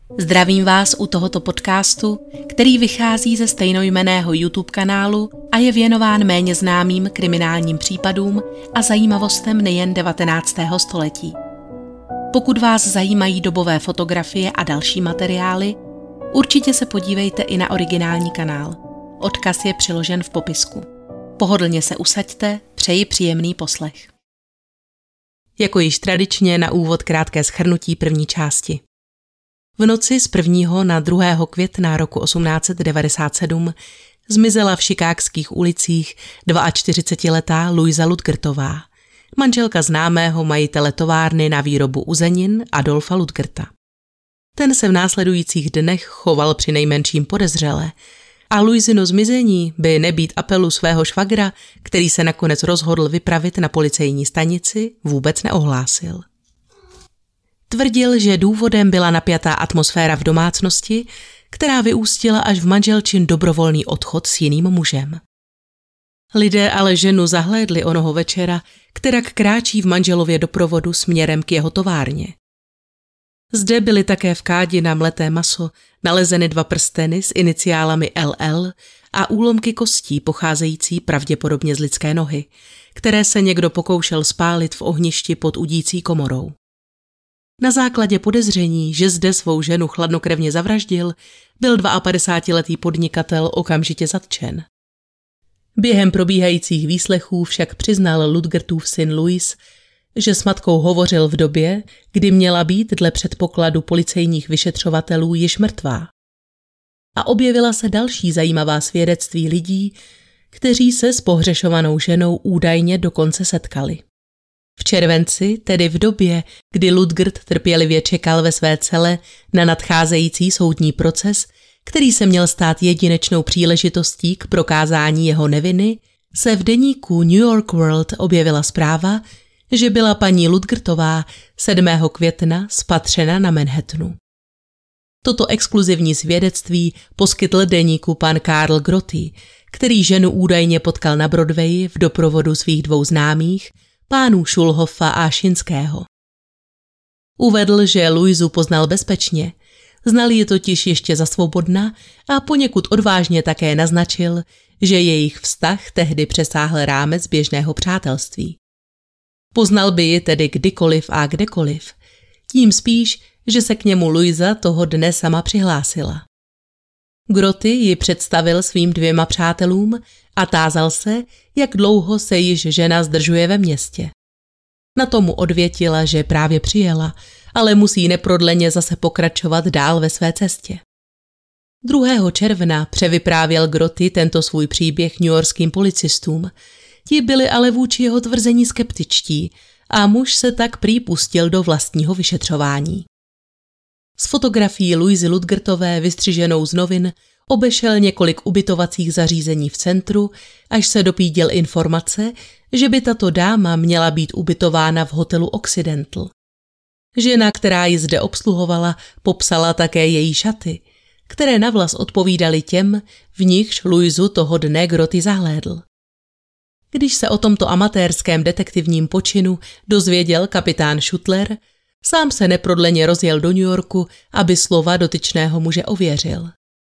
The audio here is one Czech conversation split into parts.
Zdravím vás u tohoto podcastu, který vychází ze stejnojmenného YouTube kanálu a je věnován méně známým kriminálním případům a zajímavostem nejen 19. století. Pokud vás zajímají dobové fotografie a další materiály, určitě se podívejte i na originální kanál. Odkaz je přiložen v popisku. Pohodlně se usaďte, přeji příjemný poslech. Jako již tradičně na úvod krátké shrnutí první části. V noci z 1. na 2. května roku 1897 zmizela v chicagských ulicích 42letá Louisa Ludgertová, manželka známého majitele továrny na výrobu uzenin Adolfa Ludgerta. Ten se v následujících dnech choval přinejmenším podezřele a Louisino zmizení by nebýt apelu svého švagra, který se nakonec rozhodl vypravit na policejní stanici, vůbec neohlásil. Tvrdil, že důvodem byla napjatá atmosféra v domácnosti, která vyústila až v manželčin dobrovolný odchod s jiným mužem. Lidé ale ženu zahlédli onoho večera, kterak kráčí v manželově doprovodu směrem k jeho továrně. Zde byly také v kádi na mleté maso nalezeny 2 prsteny s iniciálami LL a úlomky kostí pocházející pravděpodobně z lidské nohy, které se někdo pokoušel spálit v ohništi pod udící komorou. Na základě podezření, že zde svou ženu chladnokrevně zavraždil, byl 52letý podnikatel okamžitě zatčen. Během probíhajících výslechů však přiznal Ludgertův syn Louis, že s matkou hovořil v době, kdy měla být dle předpokladu policejních vyšetřovatelů již mrtvá. A objevila se další zajímavá svědectví lidí, kteří se s pohřešovanou ženou údajně dokonce setkali. V červenci, tedy v době, kdy Ludgert trpělivě čekal ve své cele na nadcházející soudní proces, který se měl stát jedinečnou příležitostí k prokázání jeho neviny, se v deníku New York World objevila zpráva, že byla paní Ludgertová 7. května spatřena na Manhattanu. Toto exkluzivní svědectví poskytl deníku pan Karl Groty, který ženu údajně potkal na Broadwayi v doprovodu svých 2 známých, pánů Schulhoffa a Šinského. Uvedl, že Louisu poznal bezpečně, znal ji totiž ještě za svobodna a poněkud odvážně také naznačil, že jejich vztah tehdy přesáhl rámec běžného přátelství. Poznal by ji tedy kdykoliv a kdekoliv, tím spíš, že se k němu Louisa toho dne sama přihlásila. Groty ji představil svým 2 přátelům a tázal se, jak dlouho se již žena zdržuje ve městě. Na tomu odvětila, že právě přijela, ale musí neprodleně zase pokračovat dál ve své cestě. 2. června převyprávěl Groty tento svůj příběh newyorským policistům. Ti byli ale vůči jeho tvrzení skeptičtí a muž se tak prý pustil do vlastního vyšetřování. S fotografií Louisy Ludgertové vystřiženou z novin obešel několik ubytovacích zařízení v centru, až se dopíděl informace, že by tato dáma měla být ubytována v hotelu Occidental. Žena, která ji zde obsluhovala, popsala také její šaty, které navlas odpovídaly těm, v nichž Louisu toho dne Groty zahlédl. Když se o tomto amatérském detektivním počinu dozvěděl kapitán Schuttler, sám se neprodleně rozjel do New Yorku, aby slova dotyčného muže ověřil.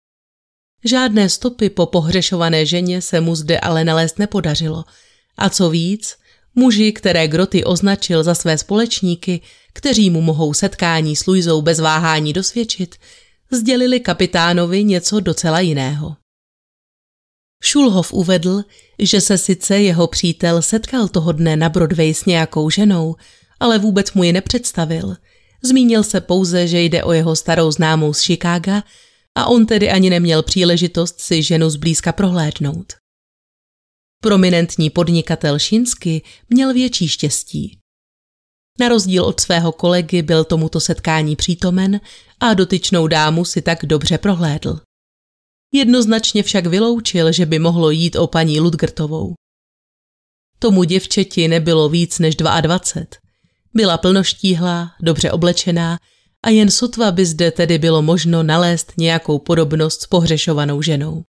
Žádné stopy po pohřešované ženě se mu zde ale nalézt nepodařilo a co víc, muži, které Groty označil za své společníky, kteří mu mohou setkání s Louisou bez váhání dosvědčit, sdělili kapitánovi něco docela jiného. Schulhoff uvedl, že se sice jeho přítel setkal toho dne na Broadway s nějakou ženou, ale vůbec mu ji nepředstavil. Zmínil se pouze, že jde o jeho starou známou z Chicaga a on tedy ani neměl příležitost si ženu zblízka prohlédnout. Prominentní podnikatel Šinsky měl větší štěstí. Na rozdíl od svého kolegy byl tomuto setkání přítomen a dotyčnou dámu si tak dobře prohlédl. Jednoznačně však vyloučil, že by mohlo jít o paní Ludgertovou. Tomu děvčeti nebylo víc než 22. Byla plnoštíhlá, dobře oblečená a jen sotva by zde tedy bylo možno nalézt nějakou podobnost s pohřešovanou ženou.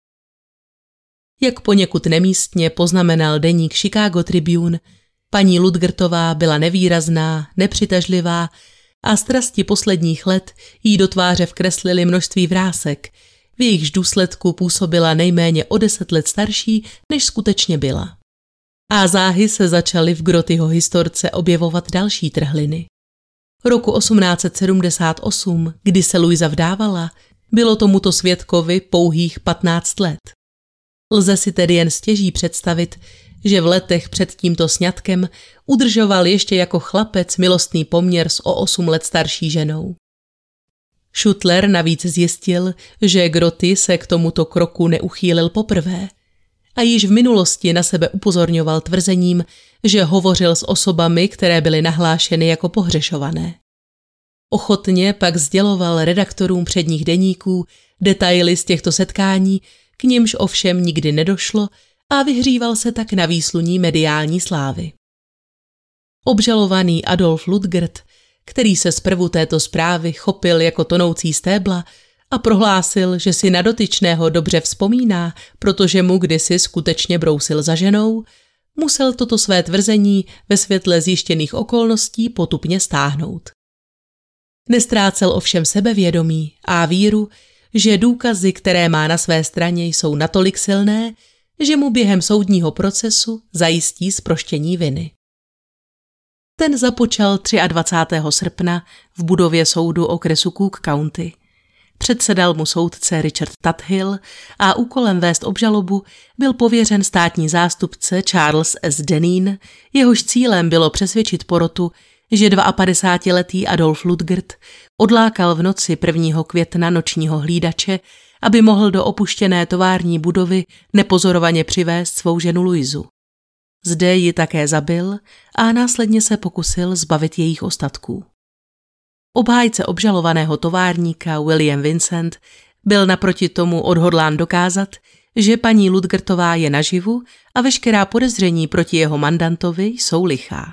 Jak poněkud nemístně poznamenal deník Chicago Tribune, paní Ludgertová byla nevýrazná, nepřitažlivá a strasti posledních let jí do tváře vkreslily množství vrásek, v jejichž důsledku působila nejméně o 10 let starší, než skutečně byla. A záhy se začaly v Grottyho historce objevovat další trhliny. Roku 1878, kdy se Luisa vdávala, bylo tomuto svědkovi pouhých 15 let. Lze si tedy jen stěží představit, že v letech před tímto sňatkem udržoval ještě jako chlapec milostný poměr s o 8 let starší ženou. Schuttler navíc zjistil, že Grotty se k tomuto kroku neuchýlil poprvé a již v minulosti na sebe upozorňoval tvrzením, že hovořil s osobami, které byly nahlášeny jako pohřešované. Ochotně pak sděloval redaktorům předních deníků detaily z těchto setkání, k nimž ovšem nikdy nedošlo, a vyhříval se tak na výsluní mediální slávy. Obžalovaný Adolf Ludgert, který se zprvu této zprávy chopil jako tonoucí stébla a prohlásil, že si na dotyčného dobře vzpomíná, protože mu kdysi skutečně brousil za ženou, musel toto své tvrzení ve světle zjištěných okolností potupně stáhnout. Nestrácel ovšem sebevědomí a víru, že důkazy, které má na své straně, jsou natolik silné, že mu během soudního procesu zajistí zproštění viny. Ten započal 23. srpna v budově soudu okresu Cook County. Předsedal mu soudce Richard Tuthill a úkolem vést obžalobu byl pověřen státní zástupce Charles S. Deneen, jehož cílem bylo přesvědčit porotu, že 52letý Adolf Ludgert odlákal v noci 1. května nočního hlídače, aby mohl do opuštěné tovární budovy nepozorovaně přivést svou ženu Luisu. Zde ji také zabil a následně se pokusil zbavit jejich ostatků. Obhájce obžalovaného továrníka William Vincent byl naproti tomu odhodlán dokázat, že paní Ludgertová je naživu a veškerá podezření proti jeho mandantovi jsou lichá.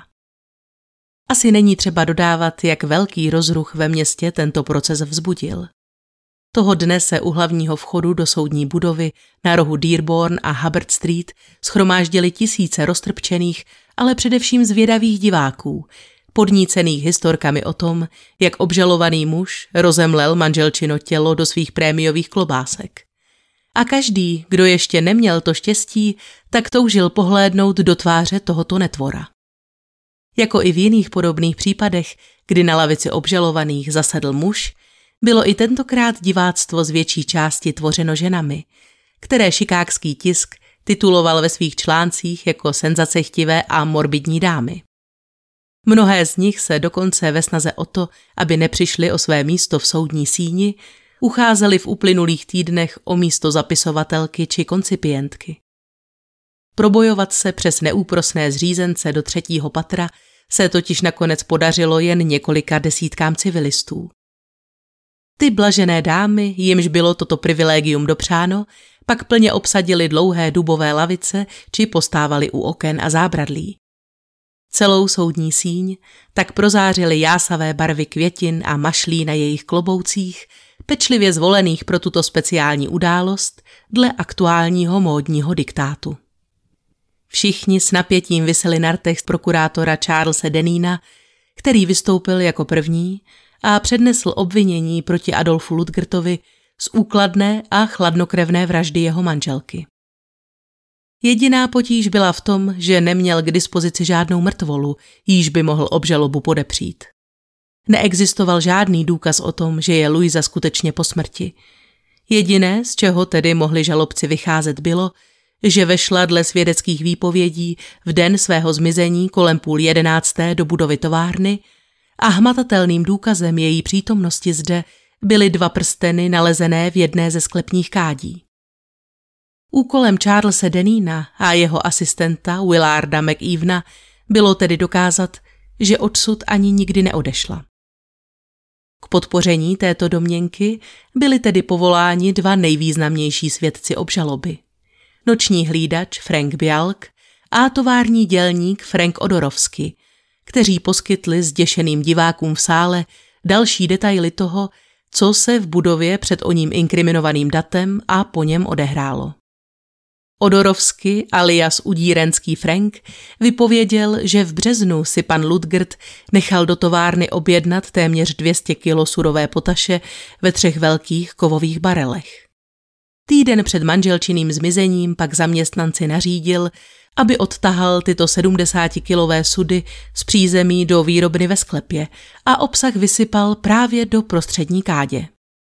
Asi není třeba dodávat, jak velký rozruch ve městě tento proces vzbudil. Toho dne se u hlavního vchodu do soudní budovy na rohu Dearborn a Hubbard Street shromáždily tisíce roztrpčených, ale především zvědavých diváků, podnícených historkami o tom, jak obžalovaný muž rozemlel manželčino tělo do svých prémiových klobásek. A každý, kdo ještě neměl to štěstí, tak toužil pohlédnout do tváře tohoto netvora. Jako i v jiných podobných případech, kdy na lavici obžalovaných zasedl muž, bylo i tentokrát diváctvo z větší části tvořeno ženami, které chicagský tisk tituloval ve svých článcích jako senzacechtivé a morbidní dámy. Mnohé z nich se dokonce ve snaze o to, aby nepřišli o své místo v soudní síni, ucházeli v uplynulých týdnech o místo zapisovatelky či koncipientky. Probojovat se přes neúprosné zřízence do 3. patra se totiž nakonec podařilo jen několika desítkám civilistů. Ty blažené dámy, jimž bylo toto privilegium dopřáno, pak plně obsadili dlouhé dubové lavice či postávali u oken a zábradlí. Celou soudní síň tak prozářily jásavé barvy květin a mašlí na jejich kloboucích, pečlivě zvolených pro tuto speciální událost dle aktuálního módního diktátu. Všichni s napětím viseli na rtech prokurátora Charlese Deneena, který vystoupil jako první a přednesl obvinění proti Adolfu Ludgertovi z úkladné a chladnokrevné vraždy jeho manželky. Jediná potíž byla v tom, že neměl k dispozici žádnou mrtvolu, jíž by mohl obžalobu podepřít. Neexistoval žádný důkaz o tom, že je Luisa skutečně po smrti. Jediné, z čeho tedy mohli žalobci vycházet, bylo, že vešla dle svědeckých výpovědí v den svého zmizení kolem 10:30 do budovy továrny a hmatatelným důkazem její přítomnosti zde byly 2 prsteny nalezené v jedné ze sklepních kádí. Úkolem Charlese Deneena a jeho asistenta Willarda McEvena bylo tedy dokázat, že odsud ani nikdy neodešla. K podpoření této domněnky byli tedy povoláni 2 nejvýznamnější svědci obžaloby. Noční hlídač Frank Bialk a tovární dělník Frank Odorovsky, kteří poskytli zděšeným divákům v sále další detaily toho, co se v budově před oním inkriminovaným datem a po něm odehrálo. Odorovsky alias Udírenský Frank vypověděl, že v březnu si pan Ludgert nechal do továrny objednat téměř 200 kilo surové potaše ve 3 velkých kovových barelech. Týden před manželčiným zmizením pak zaměstnanci nařídil, aby odtahal tyto 70kilové sudy z přízemí do výrobny ve sklepě a obsah vysypal právě do prostřední kádě.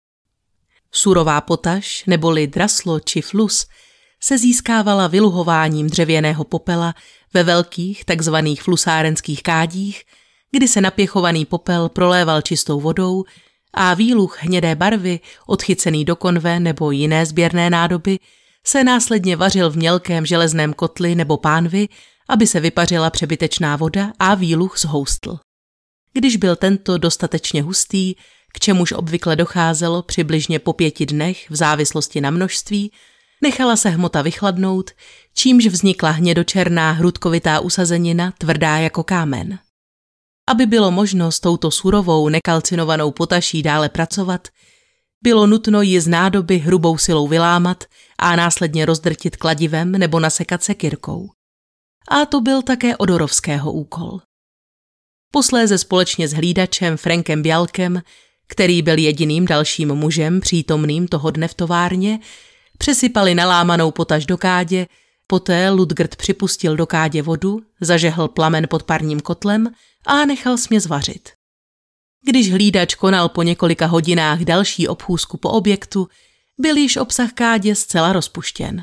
Surová potaš, neboli draslo či flus, se získávala vyluhováním dřevěného popela ve velkých takzvaných flusárenských kádích, kdy se napěchovaný popel proléval čistou vodou a výluh hnědé barvy, odchycený do konve nebo jiné sběrné nádoby, se následně vařil v mělkém železném kotli nebo pánvi, aby se vypařila přebytečná voda a výluh zhoustl. Když byl tento dostatečně hustý, k čemuž obvykle docházelo přibližně po 5 dnech v závislosti na množství, nechala se hmota vychladnout, čímž vznikla hnědočerná hrudkovitá usazenina tvrdá jako kámen. Aby bylo možno s touto surovou nekalcinovanou potaší dále pracovat, bylo nutno ji z nádoby hrubou silou vylámat a následně rozdrtit kladivem nebo nasekat sekyrkou. A to byl také Odorovského úkol. Posléze společně s hlídačem Frankem Bjalkem, který byl jediným dalším mužem přítomným toho dne v továrně, přesypali nalámanou potaž do kádě, poté Ludgert připustil do kádě vodu, zažehl plamen pod parním kotlem a nechal směs vařit. Když hlídač konal po několika hodinách další obchůzku po objektu, byl již obsah kádě zcela rozpuštěn.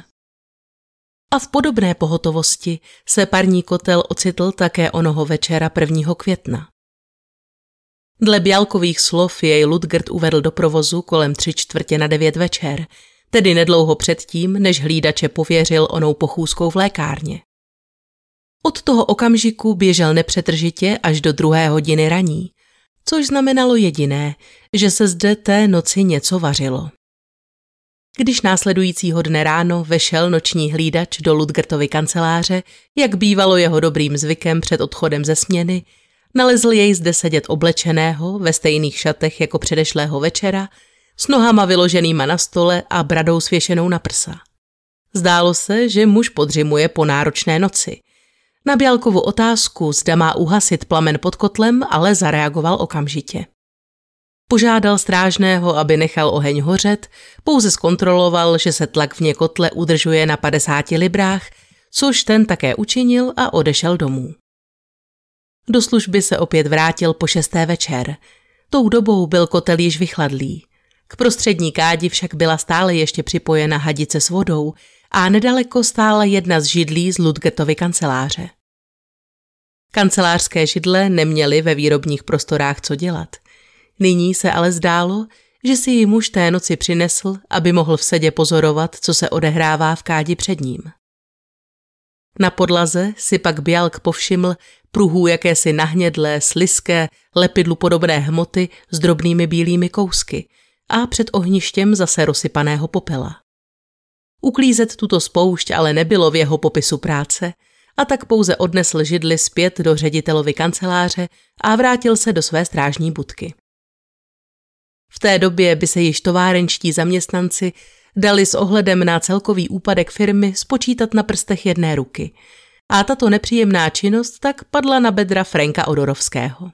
A v podobné pohotovosti se parní kotel ocitl také onoho večera 1. května. Dle Bjalkových slov jej Ludgert uvedl do provozu kolem 8:45 večer, tedy nedlouho předtím, než hlídače pověřil onou pochůzkou v lékárně. Od toho okamžiku běžel nepřetržitě až do 2. hodiny raní, což znamenalo jediné, že se zde té noci něco vařilo. Když následujícího dne ráno vešel noční hlídač do Ludgertovy kanceláře, jak bývalo jeho dobrým zvykem před odchodem ze směny, nalezl jej zde sedět oblečeného ve stejných šatech jako předešlého večera, s nohama vyloženýma na stole a bradou svěšenou na prsa. Zdálo se, že muž podřimuje po náročné noci. Na Bjalkovu otázku, zda má uhasit plamen pod kotlem, ale zareagoval okamžitě. Požádal strážného, aby nechal oheň hořet, pouze zkontroloval, že se tlak vně kotle udržuje na 50 librách, což ten také učinil a odešel domů. Do služby se opět vrátil po 6. večer. Tou dobou byl kotel již vychladlý. K prostřední kádi však byla stále ještě připojena hadice s vodou a nedaleko stála jedna z židlí z Ludgertovy kanceláře. Kancelářské židle neměly ve výrobních prostorách co dělat. Nyní se ale zdálo, že si ji muž té noci přinesl, aby mohl v sedě pozorovat, co se odehrává v kádi před ním. Na podlaze si pak Bjalk povšiml pruhů jakési nahnědlé, slizké, lepidlu podobné hmoty s drobnými bílými kousky a před ohništěm zase rozsypaného popela. Uklízet tuto spoušť ale nebylo v jeho popisu práce a tak pouze odnesl židli zpět do ředitelovy kanceláře a vrátil se do své strážní budky. V té době by se již továrenčtí zaměstnanci dali s ohledem na celkový úpadek firmy spočítat na prstech jedné ruky a tato nepříjemná činnost tak padla na bedra Franka Odorovského.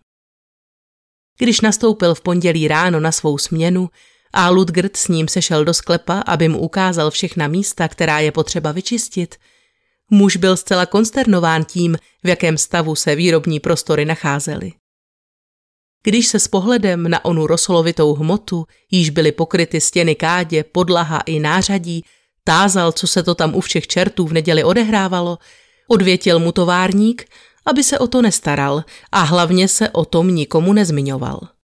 Když nastoupil v pondělí ráno na svou směnu a Ludgert s ním sešel do sklepa, aby mu ukázal všechna místa, která je potřeba vyčistit, muž byl zcela konsternován tím, v jakém stavu se výrobní prostory nacházely. Když se s pohledem na onu rosolovitou hmotu, jíž byly pokryty stěny kádě, podlaha i nářadí, tázal, co se to tam u všech čertů v neděli odehrávalo, odvětil mu továrník, aby se o to nestaral a hlavně se o tom nikomu nezmiňoval.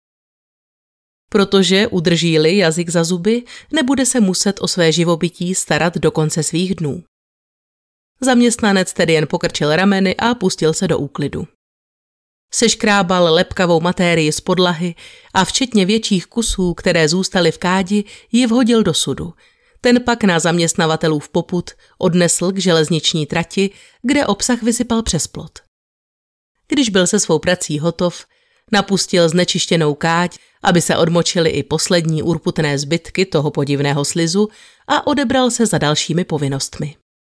Protože udrží-li jazyk za zuby, nebude se muset o své živobytí starat do konce svých dnů. Zaměstnanec tedy jen pokrčil rameny a pustil se do úklidu. Seškrábal lepkavou matérii z podlahy a včetně větších kusů, které zůstaly v kádi, ji vhodil do sudu. Ten pak na zaměstnavatelův popud odnesl k železniční trati, kde obsah vysypal přes plot. Když byl se svou prací hotov, napustil znečištěnou káď, aby se odmočily i poslední urputné zbytky toho podivného slizu a odebral se za dalšími povinnostmi.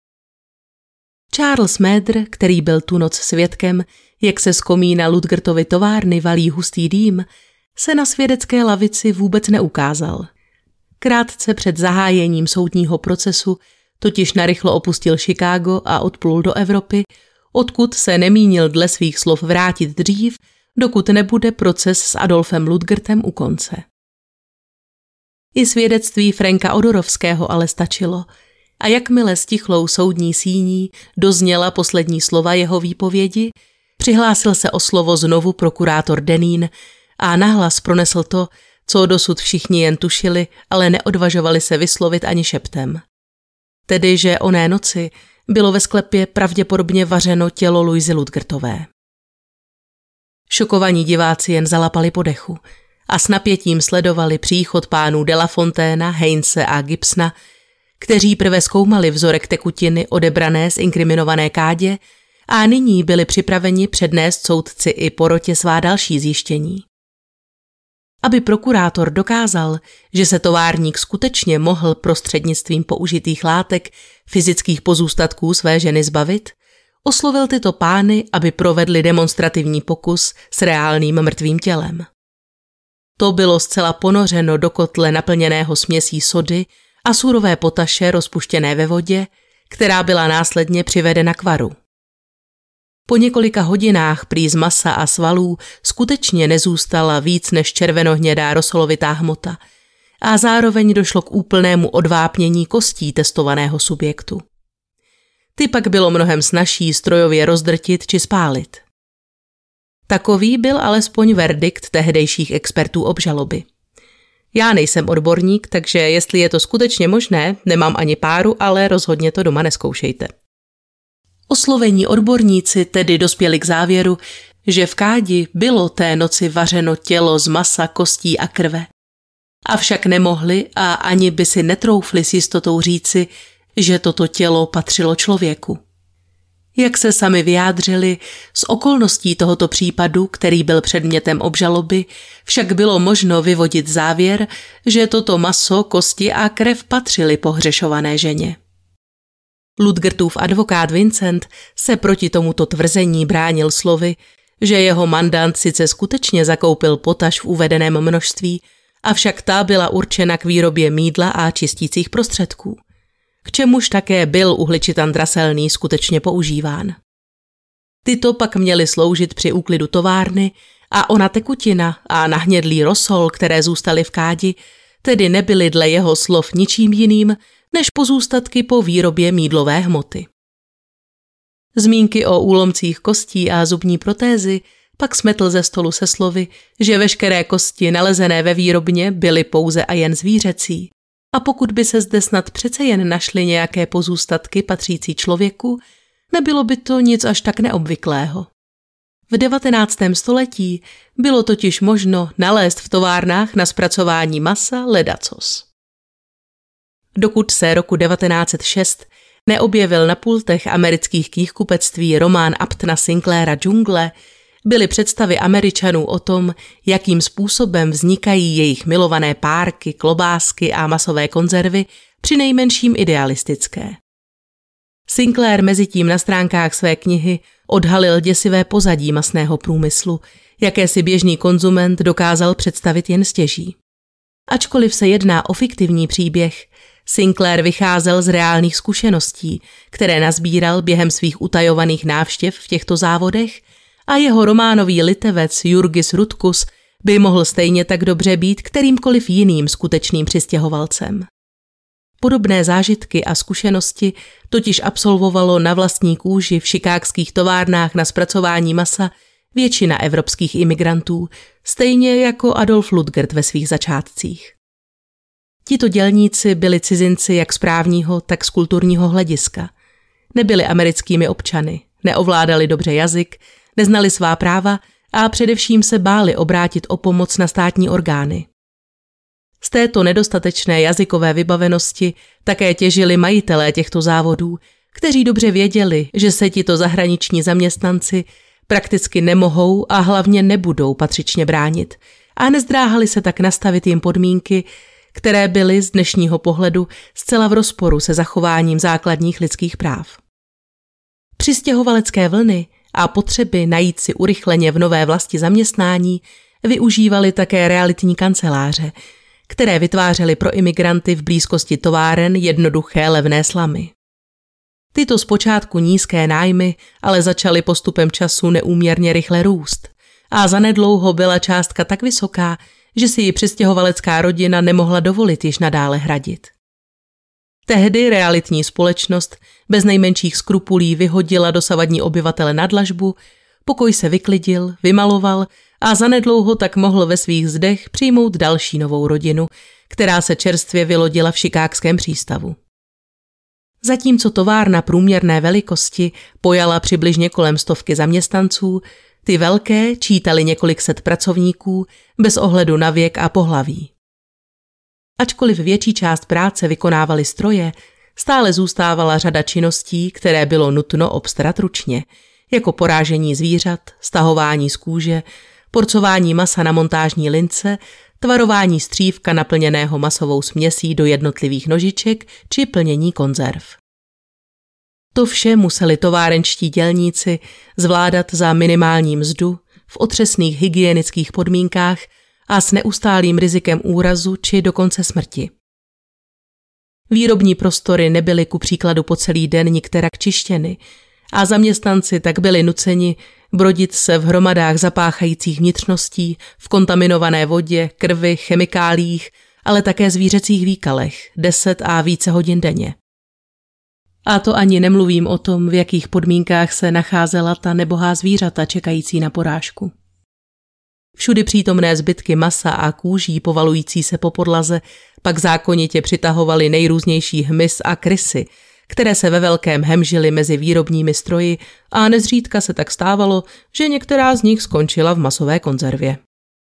Charles Maeder, který byl tu noc svědkem, jak se z komína Ludgertovy továrny valí hustý dým, se na svědecké lavici vůbec neukázal. Krátce před zahájením soudního procesu totiž narychlo opustil Chicago a odplul do Evropy, odkud se nemínil dle svých slov vrátit dřív, dokud nebude proces s Adolfem Ludgertem u konce. I svědectví Franka Odorovského ale stačilo a jakmile stichlou soudní síní dozněla poslední slova jeho výpovědi, přihlásil se o slovo znovu prokurátor Deneen a nahlas pronesl to, co dosud všichni jen tušili, ale neodvažovali se vyslovit ani šeptem. Tedy, že oné noci bylo ve sklepě pravděpodobně vařeno tělo Louisy Ludgertové. Šokovaní diváci jen zalapali po dechu a s napětím sledovali příchod pánů de la Fontaina, Heinze a Gibsona, kteří prve zkoumali vzorek tekutiny odebrané z inkriminované kádě a nyní byli připraveni přednést soudci i porotě svá další zjištění. Aby prokurátor dokázal, že se továrník skutečně mohl prostřednictvím použitých látek fyzických pozůstatků své ženy zbavit, oslovil tyto pány, aby provedli demonstrativní pokus s reálným mrtvým tělem. To bylo zcela ponořeno do kotle naplněného směsí sody a surové potaše rozpuštěné ve vodě, která byla následně přivedena k varu. Po několika hodinách prý z masa a svalů skutečně nezůstala víc než červenohnědá rosolovitá hmota a zároveň došlo k úplnému odvápnění kostí testovaného subjektu. Ty pak bylo mnohem snazší strojově rozdrtit či spálit. Takový byl alespoň verdikt tehdejších expertů obžaloby. Já nejsem odborník, takže jestli je to skutečně možné, nemám ani páru, ale rozhodně to doma nezkoušejte. Oslovení odborníci tedy dospěli k závěru, že v kádi bylo té noci vařeno tělo z masa, kostí a krve. Avšak nemohli a ani by si netroufli s jistotou říci, že toto tělo patřilo člověku. Jak se sami vyjádřili, z okolností tohoto případu, který byl předmětem obžaloby, však bylo možno vyvodit závěr, že toto maso, kosti a krev patřily pohřešované ženě. Ludgertův advokát Vincent se proti tomuto tvrzení bránil slovy, že jeho mandant sice skutečně zakoupil potaž v uvedeném množství, avšak ta byla určena k výrobě mýdla a čistících prostředků, k čemuž také byl uhličitan draselný skutečně používán. Tyto pak měly sloužit při úklidu továrny a ona tekutina a nahnědlý rosol, které zůstaly v kádi, tedy nebyly dle jeho slov ničím jiným, než pozůstatky po výrobě mýdlové hmoty. Zmínky o úlomcích kostí a zubní protézy pak smetl ze stolu se slovy, že veškeré kosti nalezené ve výrobně byly pouze a jen zvířecí a pokud by se zde snad přece jen našly nějaké pozůstatky patřící člověku, nebylo by to nic až tak neobvyklého. V 19. století bylo totiž možno nalézt v továrnách na zpracování masa ledacos. Dokud se roku 1906 neobjevil na pultech amerických knihkupectví román Uptona Sinclaira Džungle, byly představy Američanů o tom, jakým způsobem vznikají jejich milované párky, klobásky a masové konzervy, přinejmenším idealistické. Sinclair mezitím na stránkách své knihy odhalil děsivé pozadí masného průmyslu, jaké si běžný konzument dokázal představit jen stěží. Ačkoliv se jedná o fiktivní příběh, Sinclair vycházel z reálných zkušeností, které nazbíral během svých utajovaných návštěv v těchto závodech a jeho románový litevec Jurgis Rutkus by mohl stejně tak dobře být kterýmkoliv jiným skutečným přistěhovalcem. Podobné zážitky a zkušenosti totiž absolvovalo na vlastní kůži v chicagských továrnách na zpracování masa většina evropských imigrantů, stejně jako Adolf Ludgert ve svých začátcích. Tito dělníci byli cizinci jak z právního, tak z kulturního hlediska. Nebyli americkými občany, neovládali dobře jazyk, neznali svá práva a především se báli obrátit o pomoc na státní orgány. Z této nedostatečné jazykové vybavenosti také těžili majitelé těchto závodů, kteří dobře věděli, že se tito zahraniční zaměstnanci prakticky nemohou a hlavně nebudou patřičně bránit a nezdráhali se tak nastavit jim podmínky, které byly z dnešního pohledu zcela v rozporu se zachováním základních lidských práv. Přistěhovalecké vlny a potřeby najít si urychleně v nové vlasti zaměstnání využívali také realitní kanceláře, které vytvářely pro imigranty v blízkosti továren jednoduché levné slamy. Tyto zpočátku nízké nájmy ale začaly postupem času neúměrně rychle růst a zanedlouho byla částka tak vysoká, že si ji přistěhovalecká rodina nemohla dovolit již nadále hradit. Tehdy realitní společnost bez nejmenších skrupulí vyhodila dosavadní obyvatele na dlažbu, pokoj se vyklidil, vymaloval a zanedlouho tak mohl ve svých zdech přijmout další novou rodinu, která se čerstvě vylodila v chicagském přístavu. Zatímco továrna průměrné velikosti pojala přibližně kolem 100 zaměstnanců, ty velké čítaly několik set pracovníků bez ohledu na věk a pohlaví. Ačkoliv větší část práce vykonávaly stroje, stále zůstávala řada činností, které bylo nutno obstarat ručně, jako porážení zvířat, stahování z kůže, porcování masa na montážní lince, tvarování střívka naplněného masovou směsí do jednotlivých nožiček či plnění konzerv. To vše museli továrenští dělníci zvládat za minimální mzdu, v otřesných hygienických podmínkách a s neustálým rizikem úrazu či dokonce smrti. Výrobní prostory nebyly ku příkladu po celý den nikterak čištěny a zaměstnanci tak byli nuceni brodit se v hromadách zapáchajících vnitřností, v kontaminované vodě, krvi, chemikáliích, ale také zvířecích výkalech 10 a více hodin denně. A to ani nemluvím o tom, v jakých podmínkách se nacházela ta nebohá zvířata čekající na porážku. Všudy přítomné zbytky masa a kůží povalující se po podlaze pak zákonitě přitahovaly nejrůznější hmyz a krysy, které se ve velkém hemžily mezi výrobními stroji a nezřídka se tak stávalo, že některá z nich skončila v masové konzervě.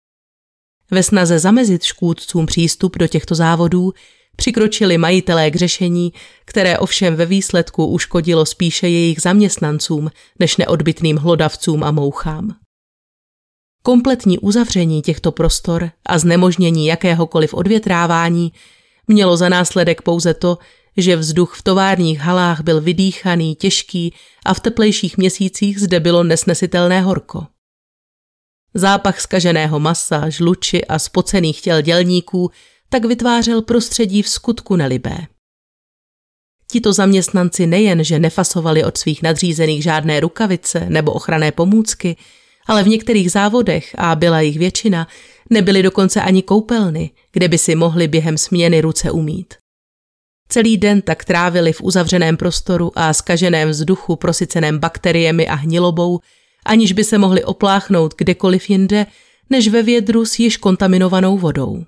Ve snaze zamezit škůdcům přístup do těchto závodů přikročili majitelé k řešení, které ovšem ve výsledku uškodilo spíše jejich zaměstnancům než neodbytným hlodavcům a mouchám. Kompletní uzavření těchto prostor a znemožnění jakéhokoliv odvětrávání mělo za následek pouze to, že vzduch v továrních halách byl vydýchaný, těžký a v teplejších měsících zde bylo nesnesitelné horko. Zápach zkaženého masa, žluči a spocených těl dělníků tak vytvářel prostředí v skutku nelibé. Tito zaměstnanci nejen, že nefasovali od svých nadřízených žádné rukavice nebo ochranné pomůcky, ale v některých závodech, a byla jich většina, nebyly dokonce ani koupelny, kde by si mohli během směny ruce umýt. Celý den tak trávili v uzavřeném prostoru a zkaženém vzduchu prosyceném bakteriemi a hnilobou, aniž by se mohli opláchnout kdekoliv jinde, než ve vědru s již kontaminovanou vodou.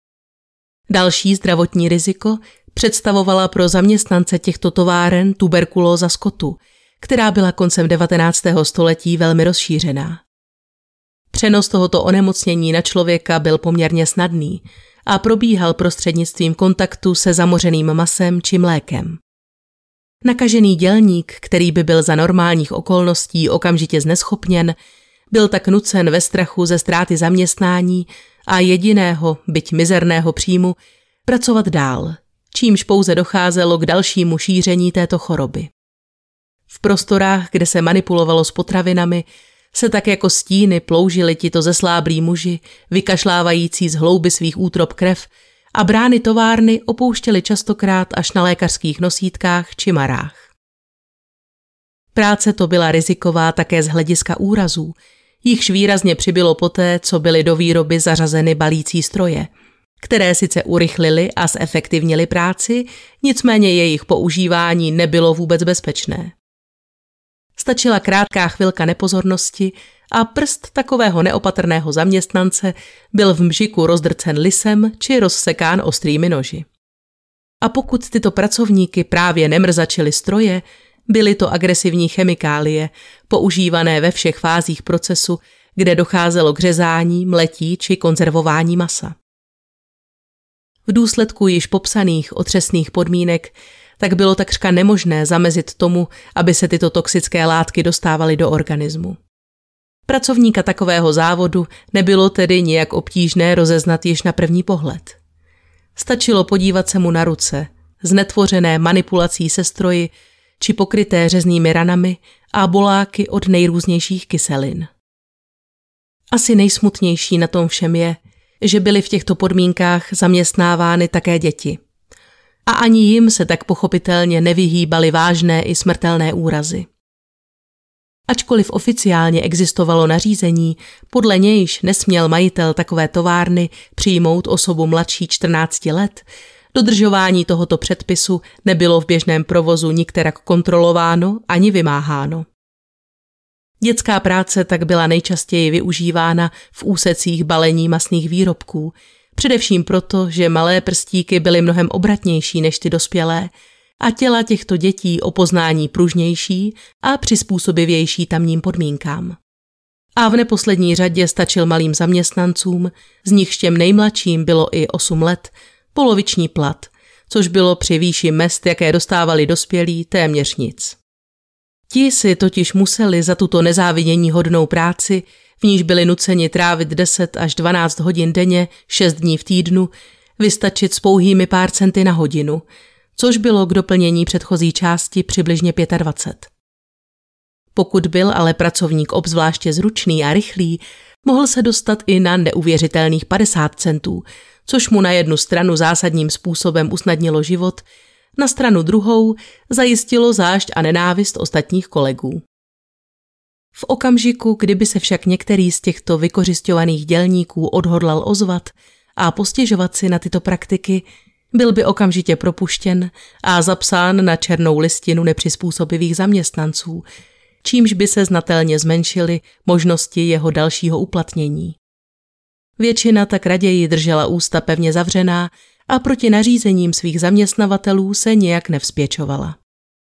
Další zdravotní riziko představovala pro zaměstnance těchto továren tuberkulóza skotu, která byla koncem 19. století velmi rozšířená. Přenos tohoto onemocnění na člověka byl poměrně snadný a probíhal prostřednictvím kontaktu se zamořeným masem či mlékem. Nakažený dělník, který by byl za normálních okolností okamžitě zneschopněn, byl tak nucen ve strachu ze ztráty zaměstnání a jediného, byť mizerného příjmu, pracovat dál, čímž pouze docházelo k dalšímu šíření této choroby. V prostorách, kde se manipulovalo s potravinami, se tak jako stíny ploužili tito zesláblí muži, vykašlávající z hlouby svých útrob krev, a brány továrny opouštěli častokrát až na lékařských nosítkách či marách. Práce to byla riziková také z hlediska úrazů, jichž výrazně přibylo poté, co byly do výroby zařazeny balící stroje, které sice urychlily a zefektivnily práci, nicméně jejich používání nebylo vůbec bezpečné. Stačila krátká chvilka nepozornosti a prst takového neopatrného zaměstnance byl v mžiku rozdrcen lisem či rozsekán ostrými noži. A pokud tyto pracovníky právě nemrzačily stroje, byly to agresivní chemikálie, používané ve všech fázích procesu, kde docházelo k řezání, mletí či konzervování masa. V důsledku již popsaných otřesných podmínek tak bylo takřka nemožné zamezit tomu, aby se tyto toxické látky dostávaly do organismu. Pracovníka takového závodu nebylo tedy nijak obtížné rozeznat již na první pohled. Stačilo podívat se mu na ruce, znetvořené manipulací se stroji, či pokryté řeznými ranami a boláky od nejrůznějších kyselin. Asi nejsmutnější na tom všem je, že byly v těchto podmínkách zaměstnávány také děti. A ani jim se tak pochopitelně nevyhýbaly vážné i smrtelné úrazy. Ačkoliv oficiálně existovalo nařízení, podle nějž nesměl majitel takové továrny přijmout osobu mladší 14 let, dodržování tohoto předpisu nebylo v běžném provozu nikterak kontrolováno ani vymáháno. Dětská práce tak byla nejčastěji využívána v úsecích balení masných výrobků, především proto, že malé prstíky byly mnohem obratnější než ty dospělé a těla těchto dětí o poznání pružnější a přizpůsobivější tamním podmínkám. A v neposlední řadě stačil malým zaměstnancům, z nichž těm nejmladším bylo i 8 let, poloviční plat, což bylo při výši mezd, jaké dostávali dospělí, téměř nic. Ti si totiž museli za tuto nezáviděníhodnou práci, v níž byli nuceni trávit 10 až 12 hodin denně, 6 dní v týdnu, vystačit s pouhými pár centy na hodinu, což bylo k doplnění předchozí části přibližně 25. Pokud byl ale pracovník obzvláště zručný a rychlý, mohl se dostat i na neuvěřitelných 50 centů, což mu na jednu stranu zásadním způsobem usnadnilo život, na stranu druhou zajistilo zášť a nenávist ostatních kolegů. V okamžiku, kdyby se však některý z těchto vykořisťovaných dělníků odhodlal ozvat a postěžovat si na tyto praktiky, byl by okamžitě propuštěn a zapsán na černou listinu nepřizpůsobivých zaměstnanců, čímž by se znatelně zmenšily možnosti jeho dalšího uplatnění. Většina tak raději držela ústa pevně zavřená a proti nařízením svých zaměstnavatelů se nijak nevzpěčovala.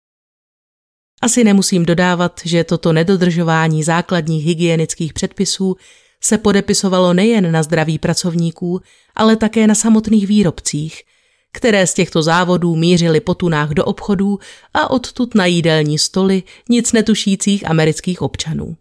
Asi nemusím dodávat, že toto nedodržování základních hygienických předpisů se podepisovalo nejen na zdraví pracovníků, ale také na samotných výrobcích, které z těchto závodů mířily po tunách do obchodů a odtud na jídelní stoly nic netušících amerických občanů.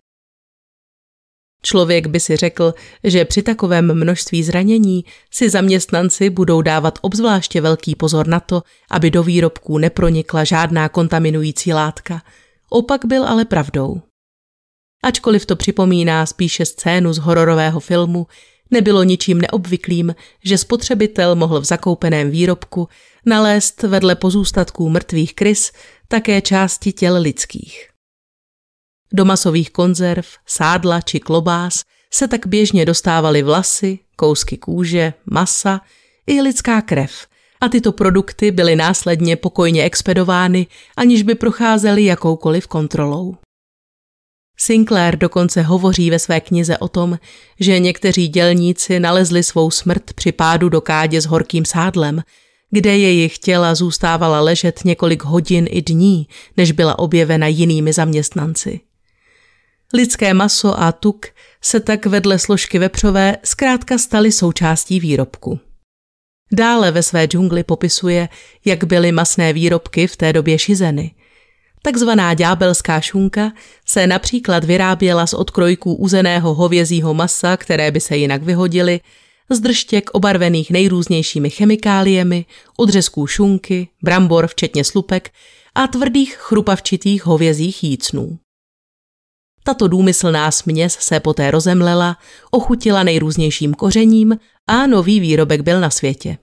Člověk by si řekl, že při takovém množství zranění si zaměstnanci budou dávat obzvláště velký pozor na to, aby do výrobků nepronikla žádná kontaminující látka. Opak byl ale pravdou. Ačkoliv to připomíná spíše scénu z hororového filmu, nebylo ničím neobvyklým, že spotřebitel mohl v zakoupeném výrobku nalézt vedle pozůstatků mrtvých krys také části těl lidských. Do masových konzerv, sádla či klobás se tak běžně dostávaly vlasy, kousky kůže, masa i lidská krev a tyto produkty byly následně pokojně expedovány, aniž by procházely jakoukoliv kontrolou. Sinclair dokonce hovoří ve své knize o tom, že někteří dělníci nalezli svou smrt při pádu do kádě s horkým sádlem, kde jejich těla zůstávala ležet několik hodin i dní, než byla objevena jinými zaměstnanci. Lidské maso a tuk se tak vedle složky vepřové zkrátka staly součástí výrobku. Dále ve své džungli popisuje, jak byly masné výrobky v té době šizeny. Takzvaná ďábelská šunka se například vyráběla z odkrojků uzeného hovězího masa, které by se jinak vyhodily, z drštěk obarvených nejrůznějšími chemikáliemi, odřezků šunky, brambor včetně slupek a tvrdých chrupavčitých hovězích jícnů. Tato důmyslná směs se poté rozemlela, ochutila nejrůznějším kořením a nový výrobek byl na světě.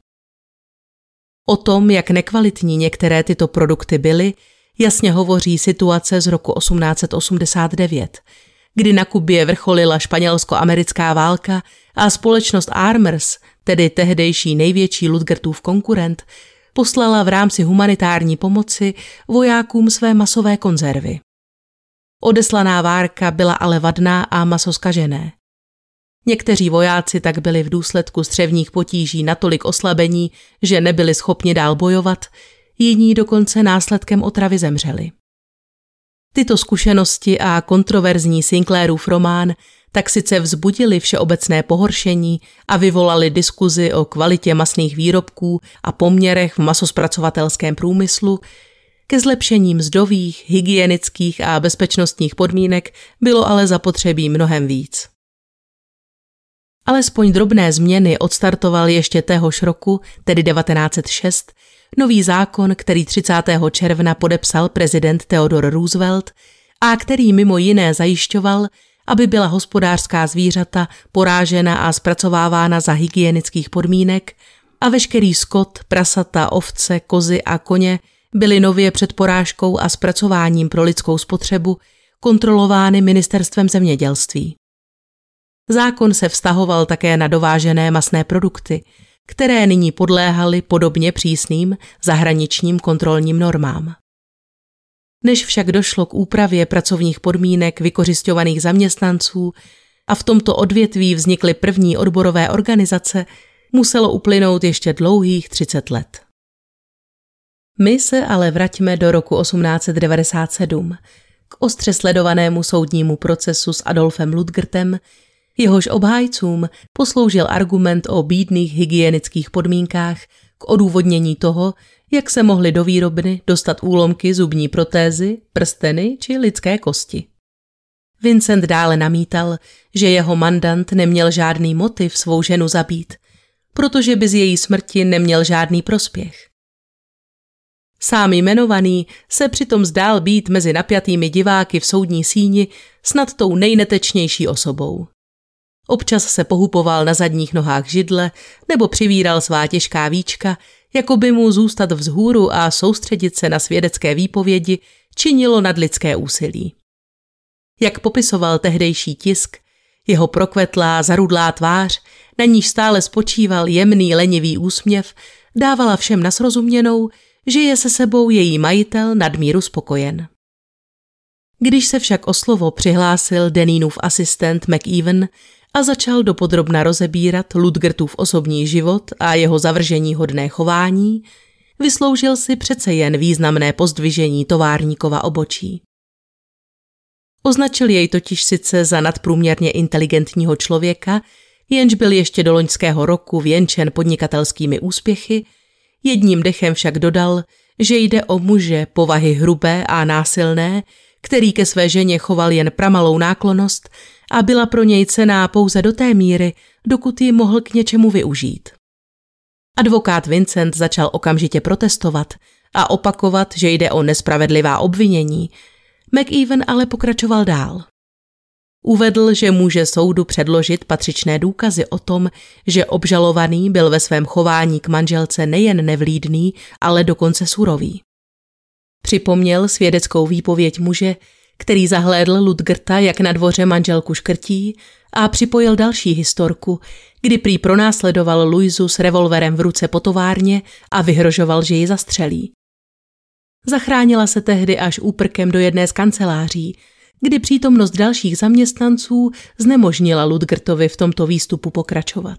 O tom, jak nekvalitní některé tyto produkty byly, jasně hovoří situace z roku 1889, kdy na Kubě vrcholila španělsko-americká válka a společnost Armers, tedy tehdejší největší Ludgertův konkurent, poslala v rámci humanitární pomoci vojákům své masové konzervy. Odeslaná várka byla ale vadná a maso zkažené. Někteří vojáci tak byli v důsledku střevních potíží natolik oslabení, že nebyli schopni dál bojovat, jiní dokonce následkem otravy zemřeli. Tyto zkušenosti a kontroverzní Sinclairův román tak sice vzbudili všeobecné pohoršení a vyvolali diskuzi o kvalitě masných výrobků a poměrech v masospracovatelském průmyslu, ke zlepšení mzdových, hygienických a bezpečnostních podmínek bylo ale zapotřebí mnohem víc. Alespoň drobné změny odstartoval ještě téhož roku, tedy 1906, nový zákon, který 30. června podepsal prezident Theodore Roosevelt a který mimo jiné zajišťoval, aby byla hospodářská zvířata porážena a zpracovávána za hygienických podmínek a veškerý skot, prasata, ovce, kozy a koně byly nově před porážkou a zpracováním pro lidskou spotřebu kontrolovány ministerstvem zemědělství. Zákon se vztahoval také na dovážené masné produkty, které nyní podléhaly podobně přísným zahraničním kontrolním normám. Než však došlo k úpravě pracovních podmínek vykořisťovaných zaměstnanců a v tomto odvětví vznikly první odborové organizace, muselo uplynout ještě dlouhých 30 let. My se ale vraťme do roku 1897, k ostře sledovanému soudnímu procesu s Adolfem Ludgertem, jehož obhájcům posloužil argument o bídných hygienických podmínkách k odůvodnění toho, jak se mohly do výrobny dostat úlomky zubní protézy, prsteny či lidské kosti. Vincent dále namítal, že jeho mandant neměl žádný motiv svou ženu zabít, protože by z její smrti neměl žádný prospěch. Sám jmenovaný se přitom zdál být mezi napjatými diváky v soudní síni snad tou nejnetečnější osobou. Občas se pohupoval na zadních nohách židle nebo přivíral svá těžká víčka, jako by mu zůstat vzhůru a soustředit se na svědecké výpovědi činilo nadlidské úsilí. Jak popisoval tehdejší tisk, jeho prokvetlá, zarudlá tvář, na níž stále spočíval jemný lenivý úsměv, dávala všem na srozuměnou, že je se sebou její majitel nadmíru spokojen. Když se však o slovo přihlásil Denínův asistent McEwen a začal dopodrobna rozebírat Ludgertův osobní život a jeho zavrženíhodné chování, vysloužil si přece jen významné pozdvižení továrníkova obočí. Označil jej totiž sice za nadprůměrně inteligentního člověka, jenž byl ještě do loňského roku věnčen podnikatelskými úspěchy, jedním dechem však dodal, že jde o muže povahy hrubé a násilné, který ke své ženě choval jen pramalou náklonnost a byla pro něj cenná pouze do té míry, dokud ji mohl k něčemu využít. Advokát Vincent začal okamžitě protestovat a opakovat, že jde o nespravedlivá obvinění. McEwen ale pokračoval dál. Uvedl, že může soudu předložit patřičné důkazy o tom, že obžalovaný byl ve svém chování k manželce nejen nevlídný, ale dokonce surový. Připomněl svědeckou výpověď muže, který zahlédl Ludgerta, jak na dvoře manželku škrtí, a připojil další historku, kdy prý pronásledoval Luizu s revolverem v ruce po továrně a vyhrožoval, že ji zastřelí. Zachránila se tehdy až úprkem do jedné z kanceláří, kdy přítomnost dalších zaměstnanců znemožnila Ludgertovi v tomto výstupu pokračovat.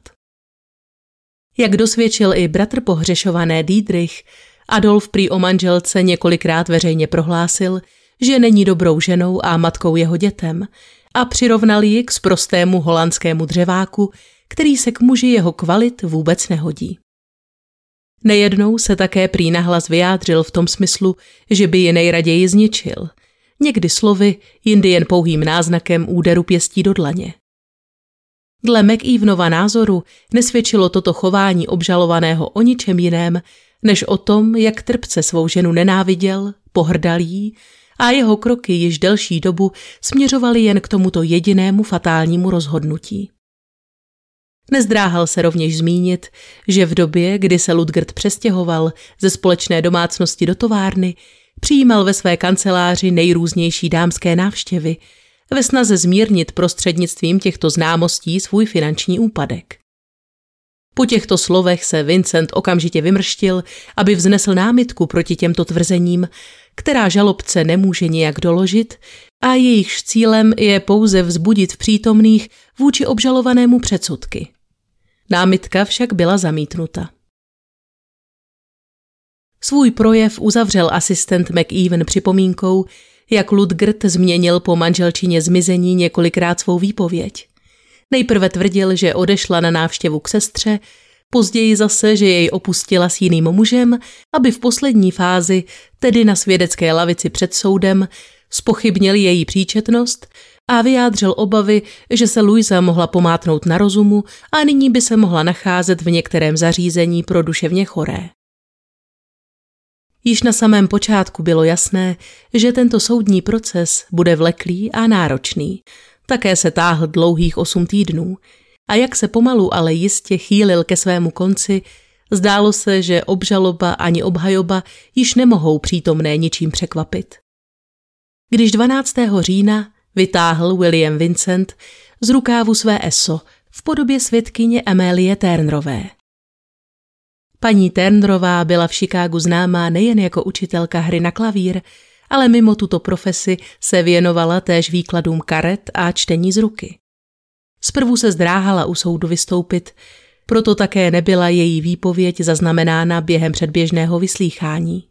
Jak dosvědčil i bratr pohřešované Diedrich, Adolf prý o manželce několikrát veřejně prohlásil, že není dobrou ženou a matkou jeho dětem, a přirovnal ji k sprostému holandskému dřeváku, který se k muži jeho kvalit vůbec nehodí. Nejednou se také prý nahlas vyjádřil v tom smyslu, že by ji nejraději zničil, někdy slovy, jindy jen pouhým náznakem úderu pěstí do dlaně. Dle McEwenova názoru nesvědčilo toto chování obžalovaného o ničem jiném, než o tom, jak trpce svou ženu nenáviděl, pohrdal jí a jeho kroky již delší dobu směřovaly jen k tomuto jedinému fatálnímu rozhodnutí. Nezdráhal se rovněž zmínit, že v době, kdy se Ludgert přestěhoval ze společné domácnosti do továrny, přijímal ve své kanceláři nejrůznější dámské návštěvy ve snaze zmírnit prostřednictvím těchto známostí svůj finanční úpadek. Po těchto slovech se Vincent okamžitě vymrštil, aby vznesl námitku proti těmto tvrzením, která žalobce nemůže nijak doložit a jejichž cílem je pouze vzbudit v přítomných vůči obžalovanému předsudky. Námitka však byla zamítnuta. Svůj projev uzavřel asistent McEwen připomínkou, jak Ludgert změnil po manželčině zmizení několikrát svou výpověď. Nejprve tvrdil, že odešla na návštěvu k sestře, později zase, že jej opustila s jiným mužem, aby v poslední fázi, tedy na svědecké lavici před soudem, zpochybnil její příčetnost a vyjádřil obavy, že se Louisa mohla pomátnout na rozumu a nyní by se mohla nacházet v některém zařízení pro duševně choré. Již na samém počátku bylo jasné, že tento soudní proces bude vleklý a náročný. Také se táhl dlouhých 8 týdnů. A jak se pomalu, ale jistě chýlil ke svému konci, zdálo se, že obžaloba ani obhajoba již nemohou přítomné ničím překvapit. Když 12. října vytáhl William Vincent z rukávu své eso v podobě svědkyně Amélie Turnerové. Paní Turnerová byla v Chicagu známá nejen jako učitelka hry na klavír, ale mimo tuto profesi se věnovala též výkladům karet a čtení z ruky. Zprvu se zdráhala u soudu vystoupit, proto také nebyla její výpověď zaznamenána během předběžného vyslýchání.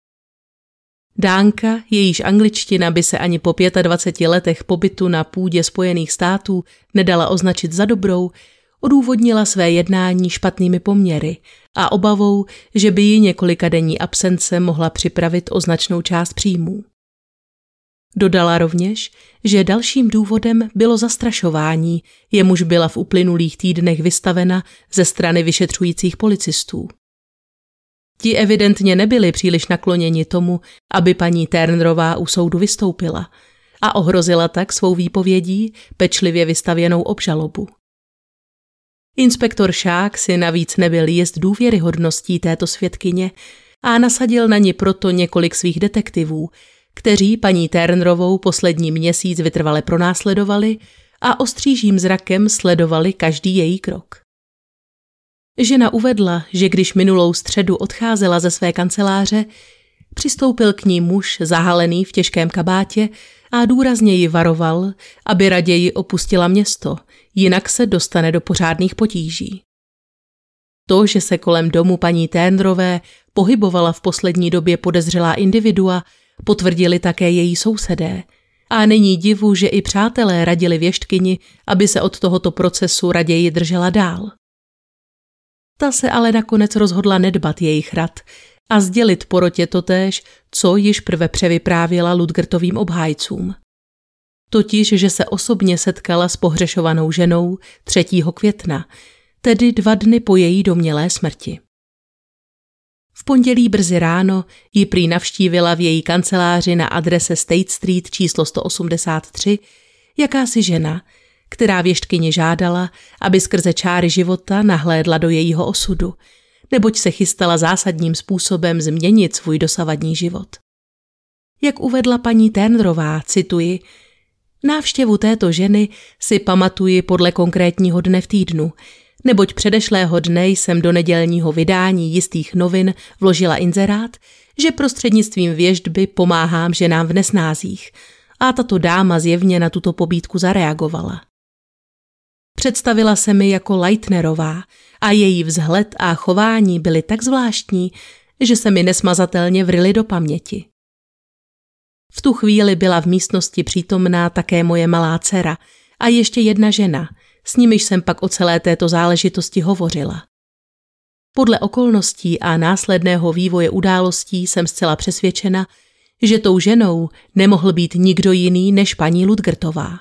Dánka, jejíž angličtina by se ani po 25 letech pobytu na půdě Spojených států nedala označit za dobrou, odůvodnila své jednání špatnými poměry a obavou, že by ji několikadenní absence mohla připravit o značnou část příjmů. Dodala rovněž, že dalším důvodem bylo zastrašování, jemuž byla v uplynulých týdnech vystavena ze strany vyšetřujících policistů. Ti evidentně nebyli příliš nakloněni tomu, aby paní Turnerová u soudu vystoupila a ohrozila tak svou výpovědí pečlivě vystavěnou obžalobu. Inspektor Šák si navíc nebyl jist důvěryhodností této svědkyně a nasadil na ni proto několik svých detektivů, kteří paní Turnerovou poslední měsíc vytrvale pronásledovali a ostřížím zrakem sledovali každý její krok. Žena uvedla, že když minulou středu odcházela ze své kanceláře, přistoupil k ní muž zahalený v těžkém kabátě a důrazně ji varoval, aby raději opustila město, jinak se dostane do pořádných potíží. To, že se kolem domu paní Turnerové pohybovala v poslední době podezřelá individua, potvrdili také její sousedé. A není divu, že i přátelé radili věštkyni, aby se od tohoto procesu raději držela dál. Ta se ale nakonec rozhodla nedbat jejich rad a sdělit porotě totéž, co již prve převyprávěla Ludgertovým obhájcům. Totiž, že se osobně setkala s pohřešovanou ženou 3. května, tedy 2 dny po její domnělé smrti. V pondělí brzy ráno ji prý navštívila v její kanceláři na adrese State Street číslo 183 jakási žena, která věštkyni žádala, aby skrze čáry života nahlédla do jejího osudu, neboť se chystala zásadním způsobem změnit svůj dosavadní život. Jak uvedla paní Turnerová, cituji, návštěvu této ženy si pamatuji podle konkrétního dne v týdnu, neboť předešlého dne jsem do nedělního vydání jistých novin vložila inzerát, že prostřednictvím věštby pomáhám ženám v nesnázích a tato dáma zjevně na tuto pobídku zareagovala. Představila se mi jako Leitnerová a její vzhled a chování byly tak zvláštní, že se mi nesmazatelně vryly do paměti. V tu chvíli byla v místnosti přítomná také moje malá dcera a ještě jedna žena, s nimiž jsem pak o celé této záležitosti hovořila. Podle okolností a následného vývoje událostí jsem zcela přesvědčena, že tou ženou nemohl být nikdo jiný než paní Ludgertová.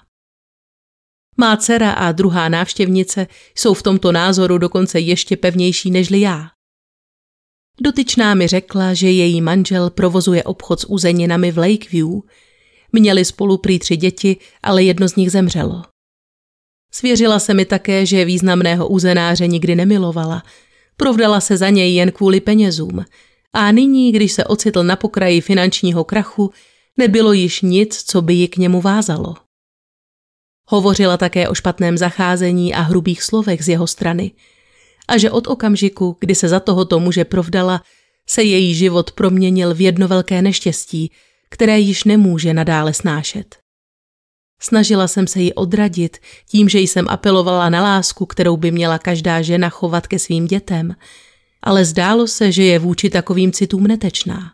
Má dcera a druhá návštěvnice jsou v tomto názoru dokonce ještě pevnější nežli já. Dotyčná mi řekla, že její manžel provozuje obchod s uzeninami v Lakeview. Měli spolu prý 3 děti, ale jedno z nich zemřelo. Svěřila se mi také, že významného uzenáře nikdy nemilovala. Provdala se za něj jen kvůli penězům. A nyní, když se ocitl na pokraji finančního krachu, nebylo již nic, co by ji k němu vázalo. Hovořila také o špatném zacházení a hrubých slovech z jeho strany. A že od okamžiku, kdy se za tohoto muže provdala, se její život proměnil v jedno velké neštěstí, které již nemůže nadále snášet. Snažila jsem se ji odradit tím, že jsem apelovala na lásku, kterou by měla každá žena chovat ke svým dětem, ale zdálo se, že je vůči takovým citům netečná.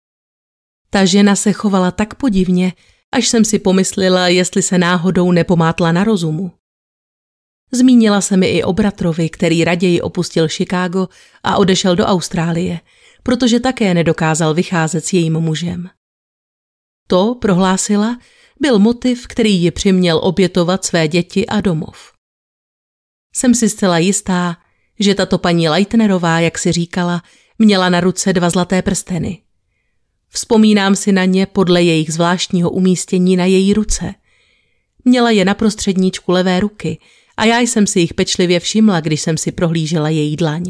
Ta žena se chovala tak podivně, až jsem si pomyslela, jestli se náhodou nepomátla na rozumu. Zmínila se mi i o bratrovi, který raději opustil Chicago a odešel do Austrálie, protože také nedokázal vycházet s jejím mužem. To, prohlásila, byl motiv, který ji přiměl obětovat své děti a domov. Jsem si zcela jistá, že tato paní Leitnerová, jak si říkala, měla na ruce 2 zlaté prsteny. Vzpomínám si na ně podle jejich zvláštního umístění na její ruce. Měla je na prostředníčku levé ruky a já jsem si jich pečlivě všimla, když jsem si prohlížela její dlaň.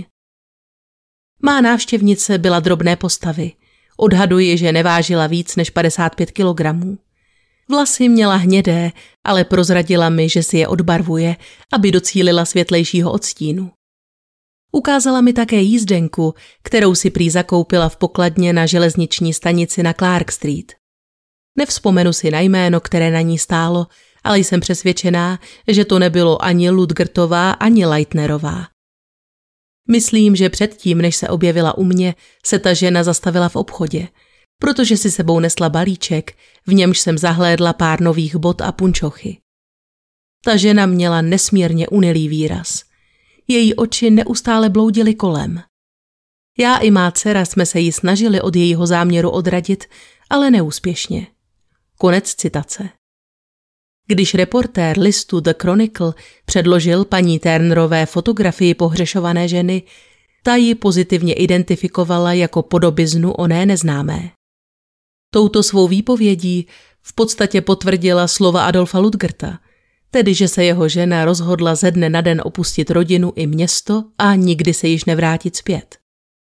Má návštěvnice byla drobné postavy. Odhaduji, že nevážila víc než 55 kilogramů. Vlasy měla hnědé, ale prozradila mi, že si je odbarvuje, aby docílila světlejšího odstínu. Ukázala mi také jízdenku, kterou si prý zakoupila v pokladně na železniční stanici na Clark Street. Nevzpomenu si na jméno, které na ní stálo, ale jsem přesvědčená, že to nebylo ani Ludgertová, ani Leitnerová. Myslím, že předtím, než se objevila u mě, se ta žena zastavila v obchodě, protože si sebou nesla balíček, v němž jsem zahlédla pár nových bot a punčochy. Ta žena měla nesmírně unilý výraz. Její oči neustále bloudily kolem. Já i má dcera jsme se jí snažili od jejího záměru odradit, ale neúspěšně. Konec citace. Když reportér listu The Chronicle předložil paní Turnerové fotografii pohřešované ženy, ta ji pozitivně identifikovala jako podobiznu oné neznámé. Touto svou výpovědí v podstatě potvrdila slova Adolfa Ludgerta, tedy že se jeho žena rozhodla ze dne na den opustit rodinu i město a nikdy se již nevrátit zpět.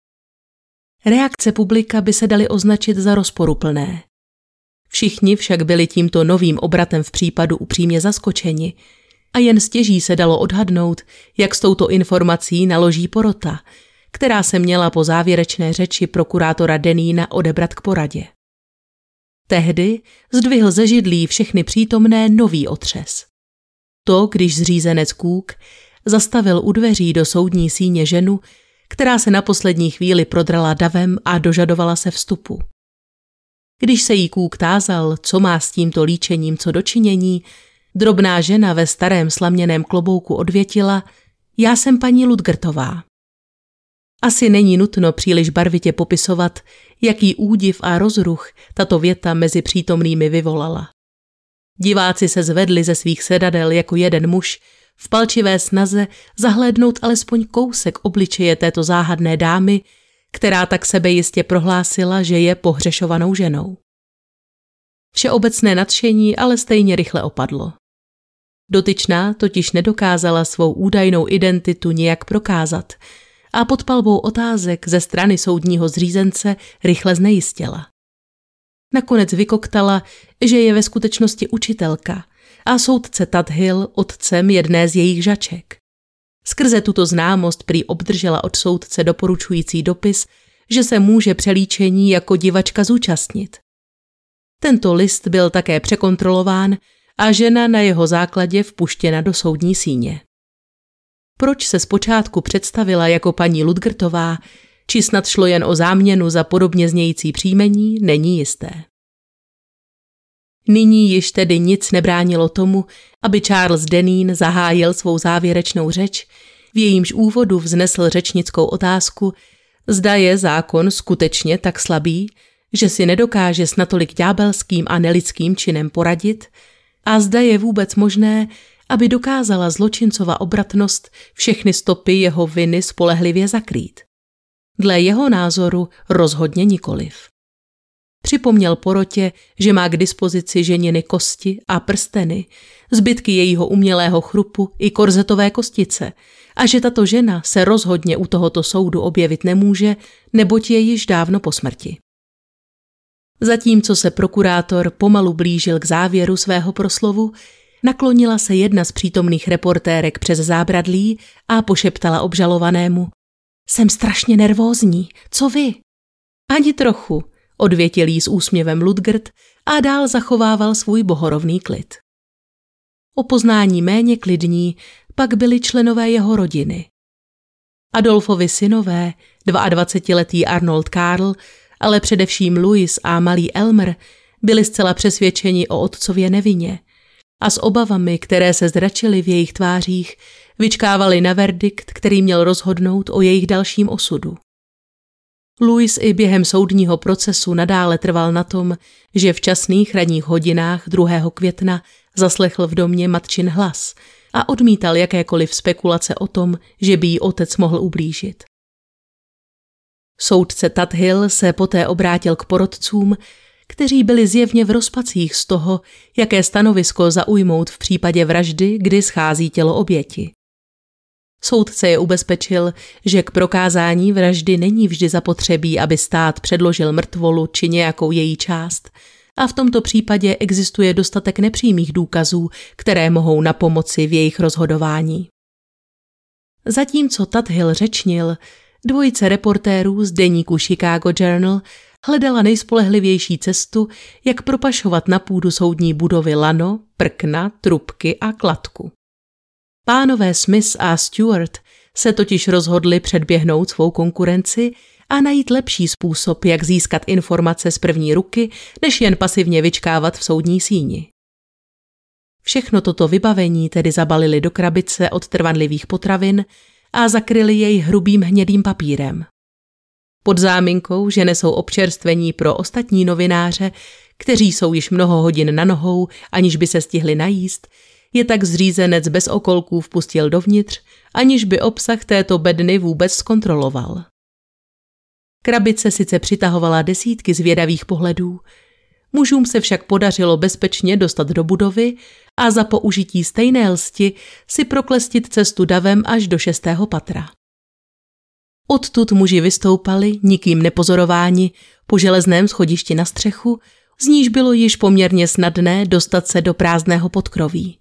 Reakce publika by se daly označit za rozporuplné. Všichni však byli tímto novým obratem v případu upřímně zaskočeni a jen stěží se dalo odhadnout, jak s touto informací naloží porota, která se měla po závěrečné řeči prokurátora Dennína odebrat k poradě. Tehdy zdvihl ze židlí všechny přítomné nový otřes. To, když zřízenec Cook zastavil u dveří do soudní síně ženu, která se na poslední chvíli prodrala davem a dožadovala se vstupu. Když se jí Cook tázal, co má s tímto líčením co dočinění, drobná žena ve starém slaměném klobouku odvětila: já jsem paní Ludgertová. Asi není nutno příliš barvitě popisovat, jaký údiv a rozruch tato věta mezi přítomnými vyvolala. Diváci se zvedli ze svých sedadel jako jeden muž v palčivé snaze zahlédnout alespoň kousek obličeje této záhadné dámy, která tak sebejistě prohlásila, že je pohřešovanou ženou. Všeobecné nadšení ale stejně rychle opadlo. Dotyčná totiž nedokázala svou údajnou identitu nijak prokázat a pod palbou otázek ze strany soudního zřízence rychle znejistila. Nakonec vykoktala, že je ve skutečnosti učitelka a soudce Tudhill otcem jedné z jejich žaček. Skrze tuto známost prý obdržela od soudce doporučující dopis, že se může přelíčení jako divačka zúčastnit. Tento list byl také překontrolován a žena na jeho základě vpuštěna do soudní síně. Proč se zpočátku představila jako paní Ludgertová, či snad šlo jen o záměnu za podobně znějící příjmení, není jisté. Nyní již tedy nic nebránilo tomu, aby Charles Deneen zahájil svou závěrečnou řeč, v jejímž úvodu vznesl řečnickou otázku, zda je zákon skutečně tak slabý, že si nedokáže s natolik ďábelským a nelidským činem poradit, a zda je vůbec možné, aby dokázala zločincova obratnost všechny stopy jeho viny spolehlivě zakrýt. Dle jeho názoru rozhodně nikoliv. Připomněl porotě, že má k dispozici ženiny kosti a prsteny, zbytky jejího umělého chrupu i korzetové kostice a že tato žena se rozhodně u tohoto soudu objevit nemůže, neboť je již dávno po smrti. Zatímco se prokurátor pomalu blížil k závěru svého proslovu, naklonila se jedna z přítomných reportérek přes zábradlí a pošeptala obžalovanému: jsem strašně nervózní, co vy? Ani trochu, odvětil jí s úsměvem Ludgert a dál zachovával svůj bohorovný klid. O poznání méně klidní pak byli členové jeho rodiny. Adolfovi synové, 22letý Arnold Karl, ale především Louis a malý Elmer, byli zcela přesvědčeni o otcově nevině a s obavami, které se zračily v jejich tvářích, vyčkávali na verdikt, který měl rozhodnout o jejich dalším osudu. Louis i během soudního procesu nadále trval na tom, že v časných ranních hodinách 2. května zaslechl v domě matčin hlas a odmítal jakékoliv spekulace o tom, že by jí otec mohl ublížit. Soudce Tuthill se poté obrátil k porotcům, kteří byli zjevně v rozpacích z toho, jaké stanovisko zaujmout v případě vraždy, kdy schází tělo oběti. Soudce je ubezpečil, že k prokázání vraždy není vždy zapotřebí, aby stát předložil mrtvolu či nějakou její část, a v tomto případě existuje dostatek nepřímých důkazů, které mohou napomoci v jejich rozhodování. Zatímco Tuthill řečnil, dvojice reportérů z deníku Chicago Journal hledala nejspolehlivější cestu, jak propašovat na půdu soudní budovy lano, prkna, trubky a kladku. Pánové Smith a Stewart se totiž rozhodli předběhnout svou konkurenci a najít lepší způsob, jak získat informace z první ruky, než jen pasivně vyčkávat v soudní síni. Všechno toto vybavení tedy zabalili do krabice od trvanlivých potravin a zakryli jej hrubým hnědým papírem. Pod záminkou, že nesou občerstvení pro ostatní novináře, kteří jsou již mnoho hodin na nohou, aniž by se stihli najíst, je tak zřízenec bez okolků vpustil dovnitř, aniž by obsah této bedny vůbec zkontroloval. Krabice sice přitahovala desítky zvědavých pohledů, mužům se však podařilo bezpečně dostat do budovy a za použití stejné lsti si proklestit cestu davem až do 6. patra. Odtud muži vystoupali, nikým nepozorováni, po železném schodišti na střechu, z níž bylo již poměrně snadné dostat se do prázdného podkroví.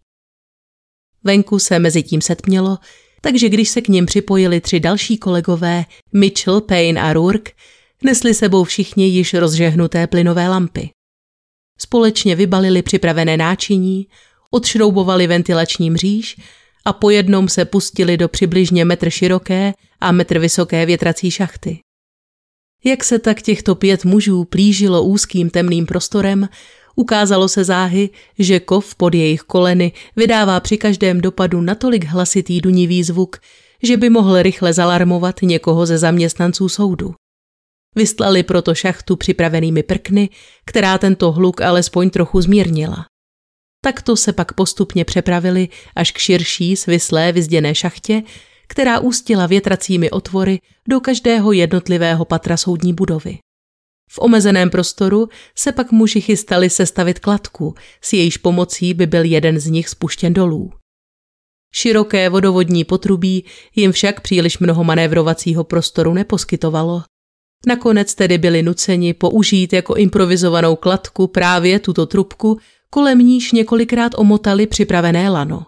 Venku se mezitím setmělo, takže když se k nim připojili 3 další kolegové, Mitchell, Payne a Rourke, nesli sebou všichni již rozžehnuté plynové lampy. Společně vybalili připravené náčiní, odšroubovali ventilační mříž a po jednom se pustili do přibližně 1 metr široké a 1 metr vysoké větrací šachty. Jak se tak těchto 5 mužů plížilo úzkým temným prostorem, ukázalo se záhy, že kov pod jejich koleny vydává při každém dopadu natolik hlasitý dunivý zvuk, že by mohl rychle zalarmovat někoho ze zaměstnanců soudu. Vystlali proto šachtu připravenými prkny, která tento hluk alespoň trochu zmírnila. Takto se pak postupně přepravili až k širší, svislé, vyzděné šachtě, která ústila větracími otvory do každého jednotlivého patra soudní budovy. V omezeném prostoru se pak muži chystali sestavit kladku, s jejíž pomocí by byl jeden z nich spuštěn dolů. Široké vodovodní potrubí jim však příliš mnoho manévrovacího prostoru neposkytovalo. Nakonec tedy byli nuceni použít jako improvizovanou kladku právě tuto trubku, kolem níž několikrát omotali připravené lano.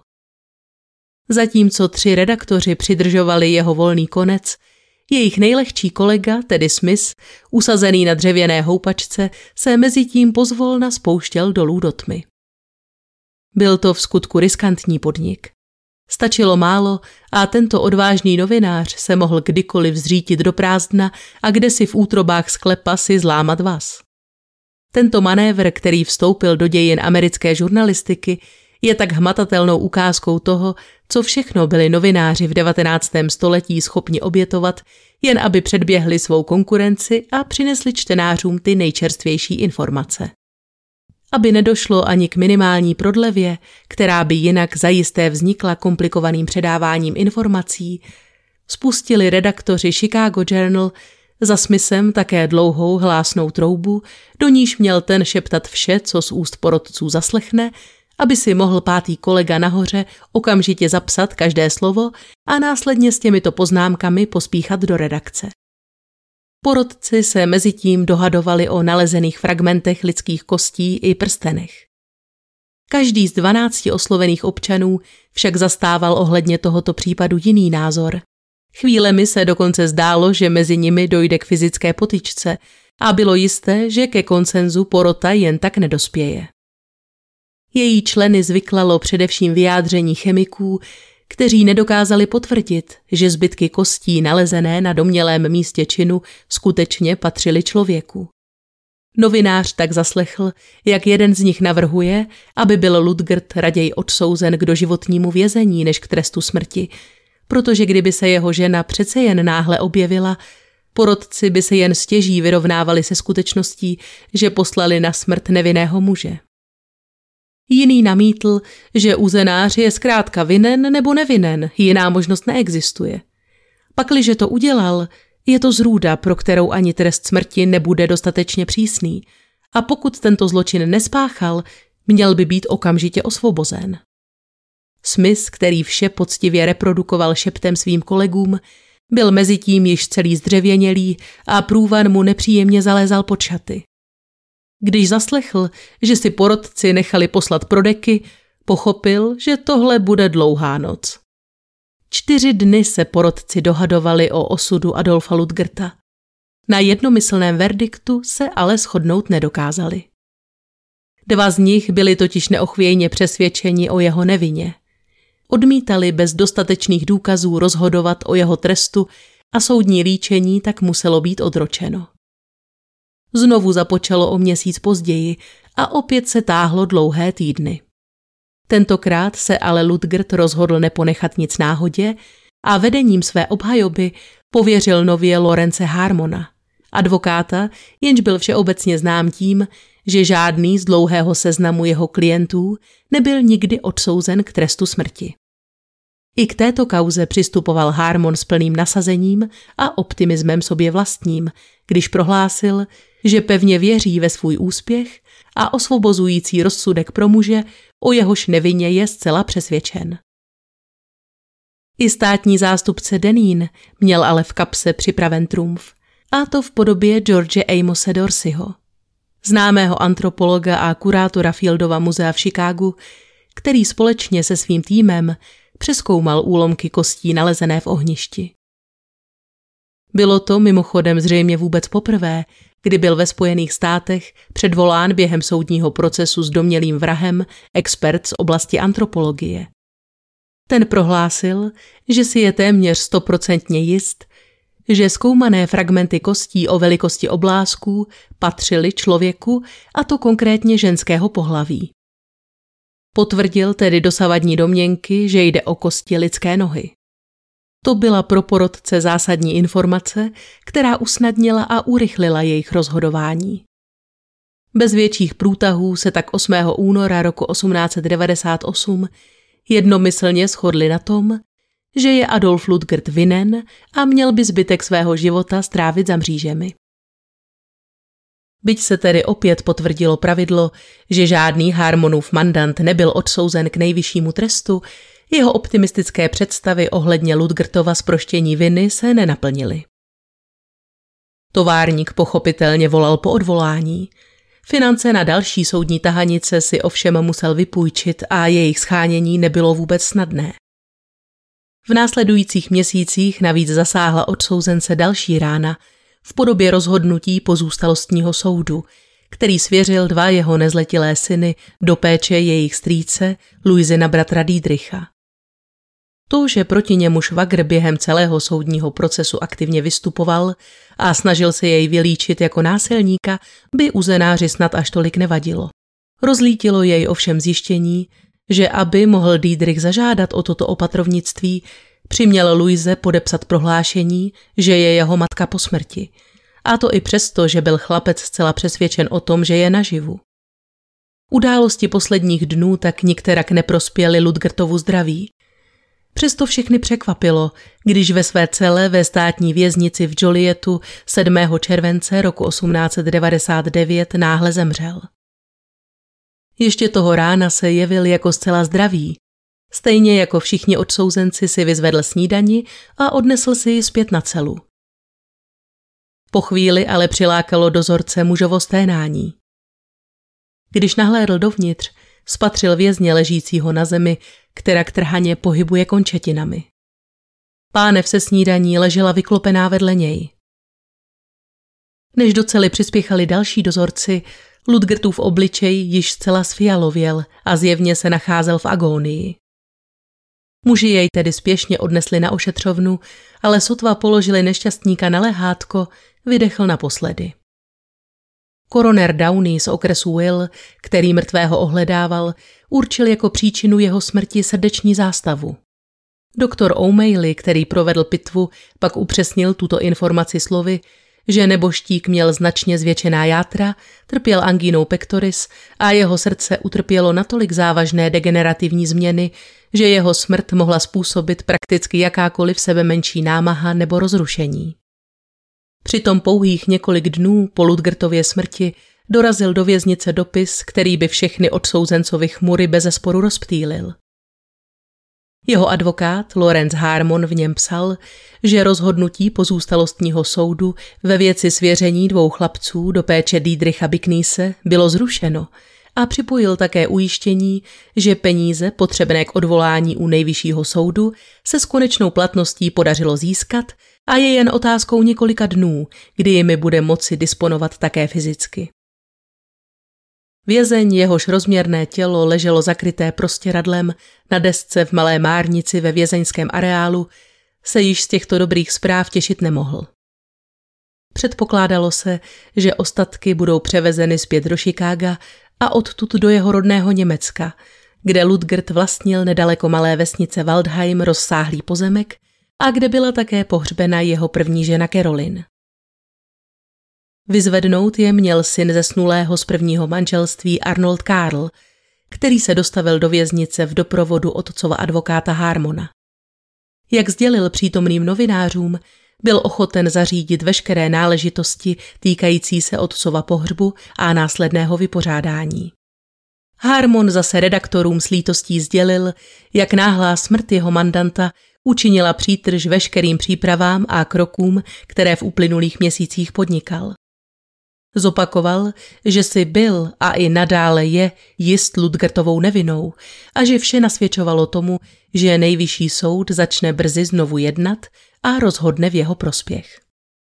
Zatímco 3 redaktoři přidržovali jeho volný konec, jejich nejlehčí kolega, tedy Smith, usazený na dřevěné houpačce, se mezitím pozvolna spouštěl dolů do tmy. Byl to vskutku riskantní podnik. Stačilo málo a tento odvážný novinář se mohl kdykoliv zřítit do prázdna a kdesi v útrobách sklepa si zlámat vaz. Tento manévr, který vstoupil do dějin americké žurnalistiky, je tak hmatatelnou ukázkou toho, co všechno byli novináři v 19. století schopni obětovat, jen aby předběhli svou konkurenci a přinesli čtenářům ty nejčerstvější informace. Aby nedošlo ani k minimální prodlevě, která by jinak zajisté vznikla komplikovaným předáváním informací, spustili redaktoři Chicago Journal za Smithem také dlouhou hlásnou troubu, do níž měl ten šeptat vše, co z úst porotců zaslechne, aby si mohl 5. kolega nahoře okamžitě zapsat každé slovo a následně s těmito poznámkami pospíchat do redakce. Porotci se mezitím dohadovali o nalezených fragmentech lidských kostí i prstenech. Každý z 12 oslovených občanů však zastával ohledně tohoto případu jiný názor. Chvílemi se dokonce zdálo, že mezi nimi dojde k fyzické potyčce a bylo jisté, že ke konsenzu porota jen tak nedospěje. Její členy zvyklalo především vyjádření chemiků, kteří nedokázali potvrdit, že zbytky kostí nalezené na domnělém místě činu skutečně patřily člověku. Novinář tak zaslechl, jak jeden z nich navrhuje, aby byl Ludgert raději odsouzen k doživotnímu vězení než k trestu smrti, protože kdyby se jeho žena přece jen náhle objevila, Porotci by se jen stěží vyrovnávali se skutečností, že poslali na smrt nevinného muže. Jiný namítl, že uzenář je zkrátka vinen nebo nevinen, jiná možnost neexistuje. Pakliže to udělal, je to zrůda, pro kterou ani trest smrti nebude dostatečně přísný, a pokud tento zločin nespáchal, měl by být okamžitě osvobozen. Smith, který vše poctivě reprodukoval šeptem svým kolegům, byl mezitím již celý zdřevěnělý a průvan mu nepříjemně zalézal pod šaty. Když zaslechl, že si porotci nechali poslat pro deky, pochopil, že tohle bude dlouhá noc. 4 dny se porotci dohadovali o osudu Adolfa Ludgerta. Na jednomyslném verdiktu se ale shodnout nedokázali. 2 z nich byli totiž neochvějně přesvědčeni o jeho nevině. Odmítali bez dostatečných důkazů rozhodovat o jeho trestu a soudní líčení tak muselo být odročeno. Znovu započalo o měsíc později a opět se táhlo dlouhé týdny. Tentokrát se ale Ludgert rozhodl neponechat nic náhodě a vedením své obhajoby pověřil nově Lorence Harmona, advokáta, jenž byl všeobecně znám tím, že žádný z dlouhého seznamu jeho klientů nebyl nikdy odsouzen k trestu smrti. I k této kauze přistupoval Harmon s plným nasazením a optimismem sobě vlastním, když prohlásil, že pevně věří ve svůj úspěch a osvobozující rozsudek pro muže, o jehož nevině je zcela přesvědčen. I státní zástupce Deneen měl ale v kapse připraven trumf, a to v podobě George Amose Dorseyho, známého antropologa a kurátora Fieldova muzea v Chicagu, který společně se svým týmem přezkoumal úlomky kostí nalezené v ohništi. Bylo to mimochodem zřejmě vůbec poprvé, kdy byl ve Spojených státech předvolán během soudního procesu s domnělým vrahem expert z oblasti antropologie. Ten prohlásil, že si je téměř 100% jist, že zkoumané fragmenty kostí o velikosti oblázků patřily člověku, a to konkrétně ženského pohlaví. Potvrdil tedy dosavadní domněnky, že jde o kosti lidské nohy. To byla pro porotce zásadní informace, která usnadnila a urychlila jejich rozhodování. Bez větších průtahů se tak 8. února roku 1898 jednomyslně shodli na tom, že je Adolf Ludgert vinen a měl by zbytek svého života strávit za mřížemi. Byť se tedy opět potvrdilo pravidlo, že žádný Harmonův mandant nebyl odsouzen k nejvyššímu trestu, jeho optimistické představy ohledně Ludgertova zproštění viny se nenaplnily. Továrník pochopitelně volal po odvolání. Finance na další soudní tahanice si ovšem musel vypůjčit a jejich shánění nebylo vůbec snadné. V následujících měsících navíc zasáhla odsouzence další rána v podobě rozhodnutí pozůstalostního soudu, který svěřil 2 jeho nezletilé syny do péče jejich strýce Luisina bratra Diedricha. To, že proti němu švagr během celého soudního procesu aktivně vystupoval a snažil se jej vylíčit jako násilníka, by uzenáři snad až tolik nevadilo. Rozlítilo jej ovšem zjištění, že aby mohl Diedrich zažádat o toto opatrovnictví, přiměl Luise podepsat prohlášení, že je jeho matka po smrti. A to i přesto, že byl chlapec zcela přesvědčen o tom, že je naživu. Události posledních dnů tak nikterak neprospěly Ludgertovu zdraví. Přesto všechny překvapilo, když ve své cele ve státní věznici v Jolietu 7. července roku 1899 náhle zemřel. Ještě toho rána se jevil jako zcela zdravý. Stejně jako všichni odsouzenci si vyzvedl snídani a odnesl si ji zpět na celu. Po chvíli ale přilákalo dozorce mužovo sténání. Když nahlédl dovnitř, spatřil vězně ležícího na zemi, která trhaně pohybuje končetinami. Pánev se snídaní ležela vyklopená vedle něj. Než do cely přispěchali další dozorci, Ludgertův obličej již zcela sfialověl a zjevně se nacházel v agónii. Muži jej tedy spěšně odnesli na ošetřovnu, ale sotva položili nešťastníka na lehátko, vydechl naposledy. Koroner Downey z okresu Will, který mrtvého ohledával, určil jako příčinu jeho smrti srdeční zástavu. Doktor O'Malley, který provedl pitvu, pak upřesnil tuto informaci slovy, že nebožtík měl značně zvětšená játra, trpěl angínou pectoris a jeho srdce utrpělo natolik závažné degenerativní změny, že jeho smrt mohla způsobit prakticky jakákoliv sebemenší námaha nebo rozrušení. Přitom pouhých několik dnů po Ludgertově smrti dorazil do věznice dopis, který by všechny odsouzencovi chmury bezesporu rozptýlil. Jeho advokát Lawrence Harmon v něm psal, že rozhodnutí pozůstalostního soudu ve věci svěření 2 chlapců do péče Diedricha Bicknesse bylo zrušeno a připojil také ujištění, že peníze potřebné k odvolání u nejvyššího soudu se s konečnou platností podařilo získat a je jen otázkou několika dnů, kdy jimi bude moci disponovat také fyzicky. Vězeň, jehož rozměrné tělo leželo zakryté prostěradlem na desce v malé márnici ve vězeňském areálu, se již z těchto dobrých zpráv těšit nemohl. Předpokládalo se, že ostatky budou převezeny zpět do Chicaga a odtud do jeho rodného Německa, kde Ludgert vlastnil nedaleko malé vesnice Waldheim rozsáhlý pozemek a kde byla také pohřbena jeho první žena Caroline. Vyzvednout je měl syn zesnulého z prvního manželství Arnold Karl, který se dostavil do věznice v doprovodu otcova advokáta Harmona. Jak sdělil přítomným novinářům, byl ochoten zařídit veškeré náležitosti týkající se otcova pohřbu a následného vypořádání. Harmon zase redaktorům s lítostí sdělil, jak náhlá smrt jeho mandanta učinila přítrž veškerým přípravám a krokům, které v uplynulých měsících podnikal. Zopakoval, že si byl a i nadále je jist Ludgertovou nevinou a že vše nasvědčovalo tomu, že nejvyšší soud začne brzy znovu jednat a rozhodne v jeho prospěch.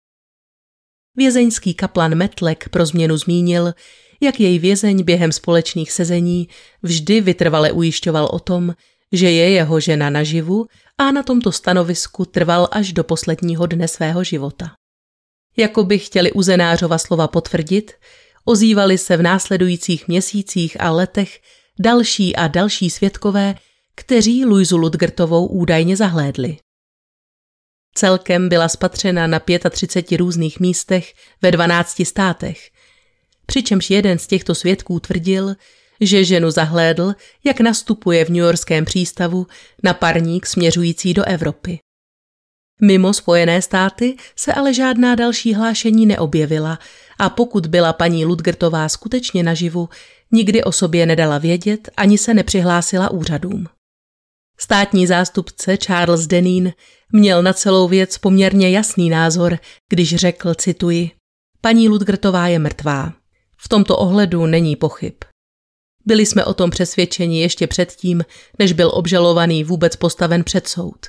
Vězeňský kaplan Metlek pro změnu zmínil, jak jej vězeň během společných sezení vždy vytrvale ujišťoval o tom, že je jeho žena naživu a na tomto stanovisku trval až do posledního dne svého života. Jako by chtěli Uzenářova slova potvrdit, ozývali se v následujících měsících a letech další a další svědkové, kteří Luizu Ludgertovou údajně zahlédli. Celkem byla spatřena na 35 různých místech ve 12 státech, přičemž jeden z těchto svědků tvrdil, že ženu zahlédl, jak nastupuje v newyorském přístavu na parník směřující do Evropy. Mimo Spojené státy se ale žádná další hlášení neobjevila a pokud byla paní Ludgertová skutečně naživu, nikdy o sobě nedala vědět ani se nepřihlásila úřadům. Státní zástupce Charles Deneen měl na celou věc poměrně jasný názor, když řekl, cituji, paní Ludgertová je mrtvá. V tomto ohledu není pochyb. Byli jsme o tom přesvědčeni ještě předtím, než byl obžalovaný vůbec postaven před soud.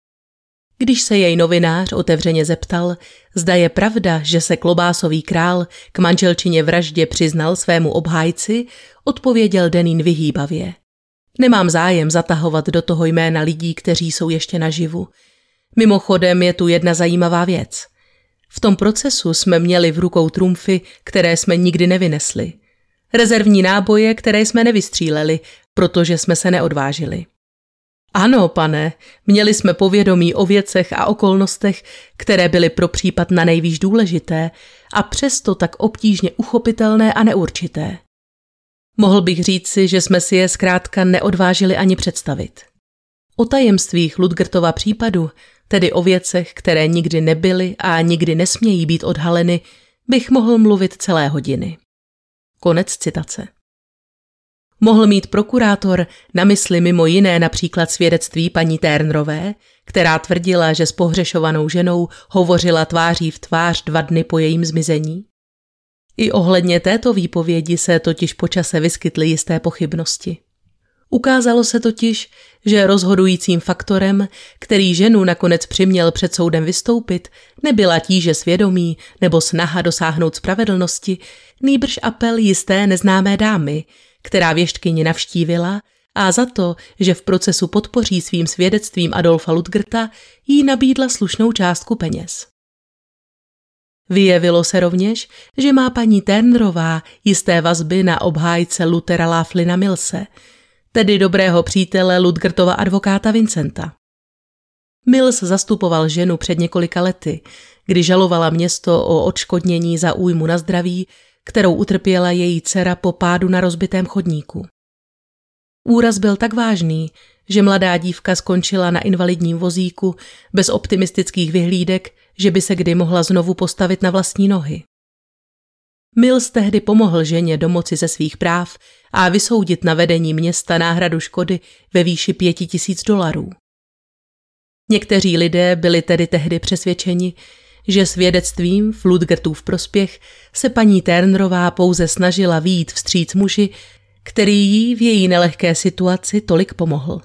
Když se jej novinář otevřeně zeptal, zda je pravda, že se klobásový král k manželčině vraždě přiznal svému obhájci, odpověděl Deneen vyhýbavě. Nemám zájem zatahovat do toho jména lidí, kteří jsou ještě naživu. Mimochodem je tu jedna zajímavá věc. V tom procesu jsme měli v rukou trumfy, které jsme nikdy nevynesli. Rezervní náboje, které jsme nevystříleli, protože jsme se neodvážili. Ano, pane, měli jsme povědomí o věcech a okolnostech, které byly pro případ na nejvýš důležité a přesto tak obtížně uchopitelné a neurčité. Mohl bych říci, že jsme si je zkrátka neodvážili ani představit. O tajemstvích Ludgertova případu, tedy o věcech, které nikdy nebyly a nikdy nesmějí být odhaleny, bych mohl mluvit celé hodiny. Konec citace. Mohl mít prokurátor na mysli mimo jiné například svědectví paní Turnerové, která tvrdila, že s pohřešovanou ženou hovořila tváří v tvář 2 dny po jejím zmizení? I ohledně této výpovědi se totiž po čase vyskytly jisté pochybnosti. Ukázalo se totiž, že rozhodujícím faktorem, který ženu nakonec přiměl před soudem vystoupit, nebyla tíže svědomí nebo snaha dosáhnout spravedlnosti, nýbrž apel jisté neznámé dámy, která věštkyni navštívila a za to, že v procesu podpoří svým svědectvím Adolfa Ludgerta, jí nabídla slušnou částku peněz. Vyjevilo se rovněž, že má paní Turnerová jisté vazby na obhájce Luthera Laughlina Millse, tedy dobrého přítele Ludgertova advokáta Vincenta. Mills zastupoval ženu před několika lety, kdy žalovala město o odškodnění za újmu na zdraví, kterou utrpěla její dcera po pádu na rozbitém chodníku. Úraz byl tak vážný, že mladá dívka skončila na invalidním vozíku bez optimistických vyhlídek, že by se kdy mohla znovu postavit na vlastní nohy. Mills tehdy pomohl ženě domoci ze svých práv a vysoudit na vedení města náhradu škody ve výši $5,000. Někteří lidé byli tedy tehdy přesvědčeni, že svědectvím v Ludgertův prospěch se paní Turnerová pouze snažila vyjít vstříc muži, který jí v její nelehké situaci tolik pomohl.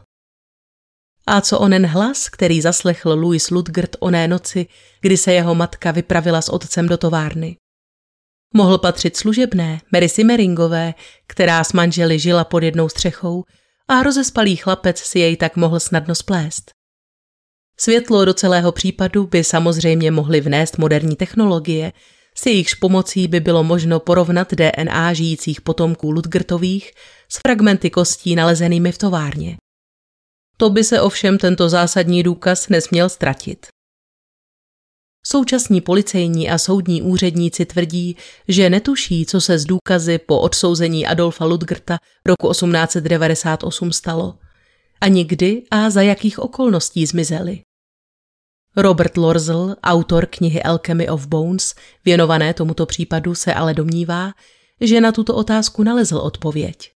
A co onen hlas, který zaslechl Louis Ludgert oné noci, kdy se jeho matka vypravila s otcem do továrny? Mohl patřit služebné, Mary Simmeringové, která s manželi žila pod jednou střechou a rozespalý chlapec si jej tak mohl snadno splést. Světlo do celého případu by samozřejmě mohly vnést moderní technologie, s jejichž pomocí by bylo možno porovnat DNA žijících potomků Ludgertových s fragmenty kostí nalezenými v továrně. To by se ovšem tento zásadní důkaz nesměl ztratit. Současní policejní a soudní úředníci tvrdí, že netuší, co se s důkazy po odsouzení Adolfa Ludgerta roku 1898 stalo, ani kdy a za jakých okolností zmizely. Robert Lorsel, autor knihy Alchemy of Bones, věnované tomuto případu, se ale domnívá, že na tuto otázku nalezl odpověď.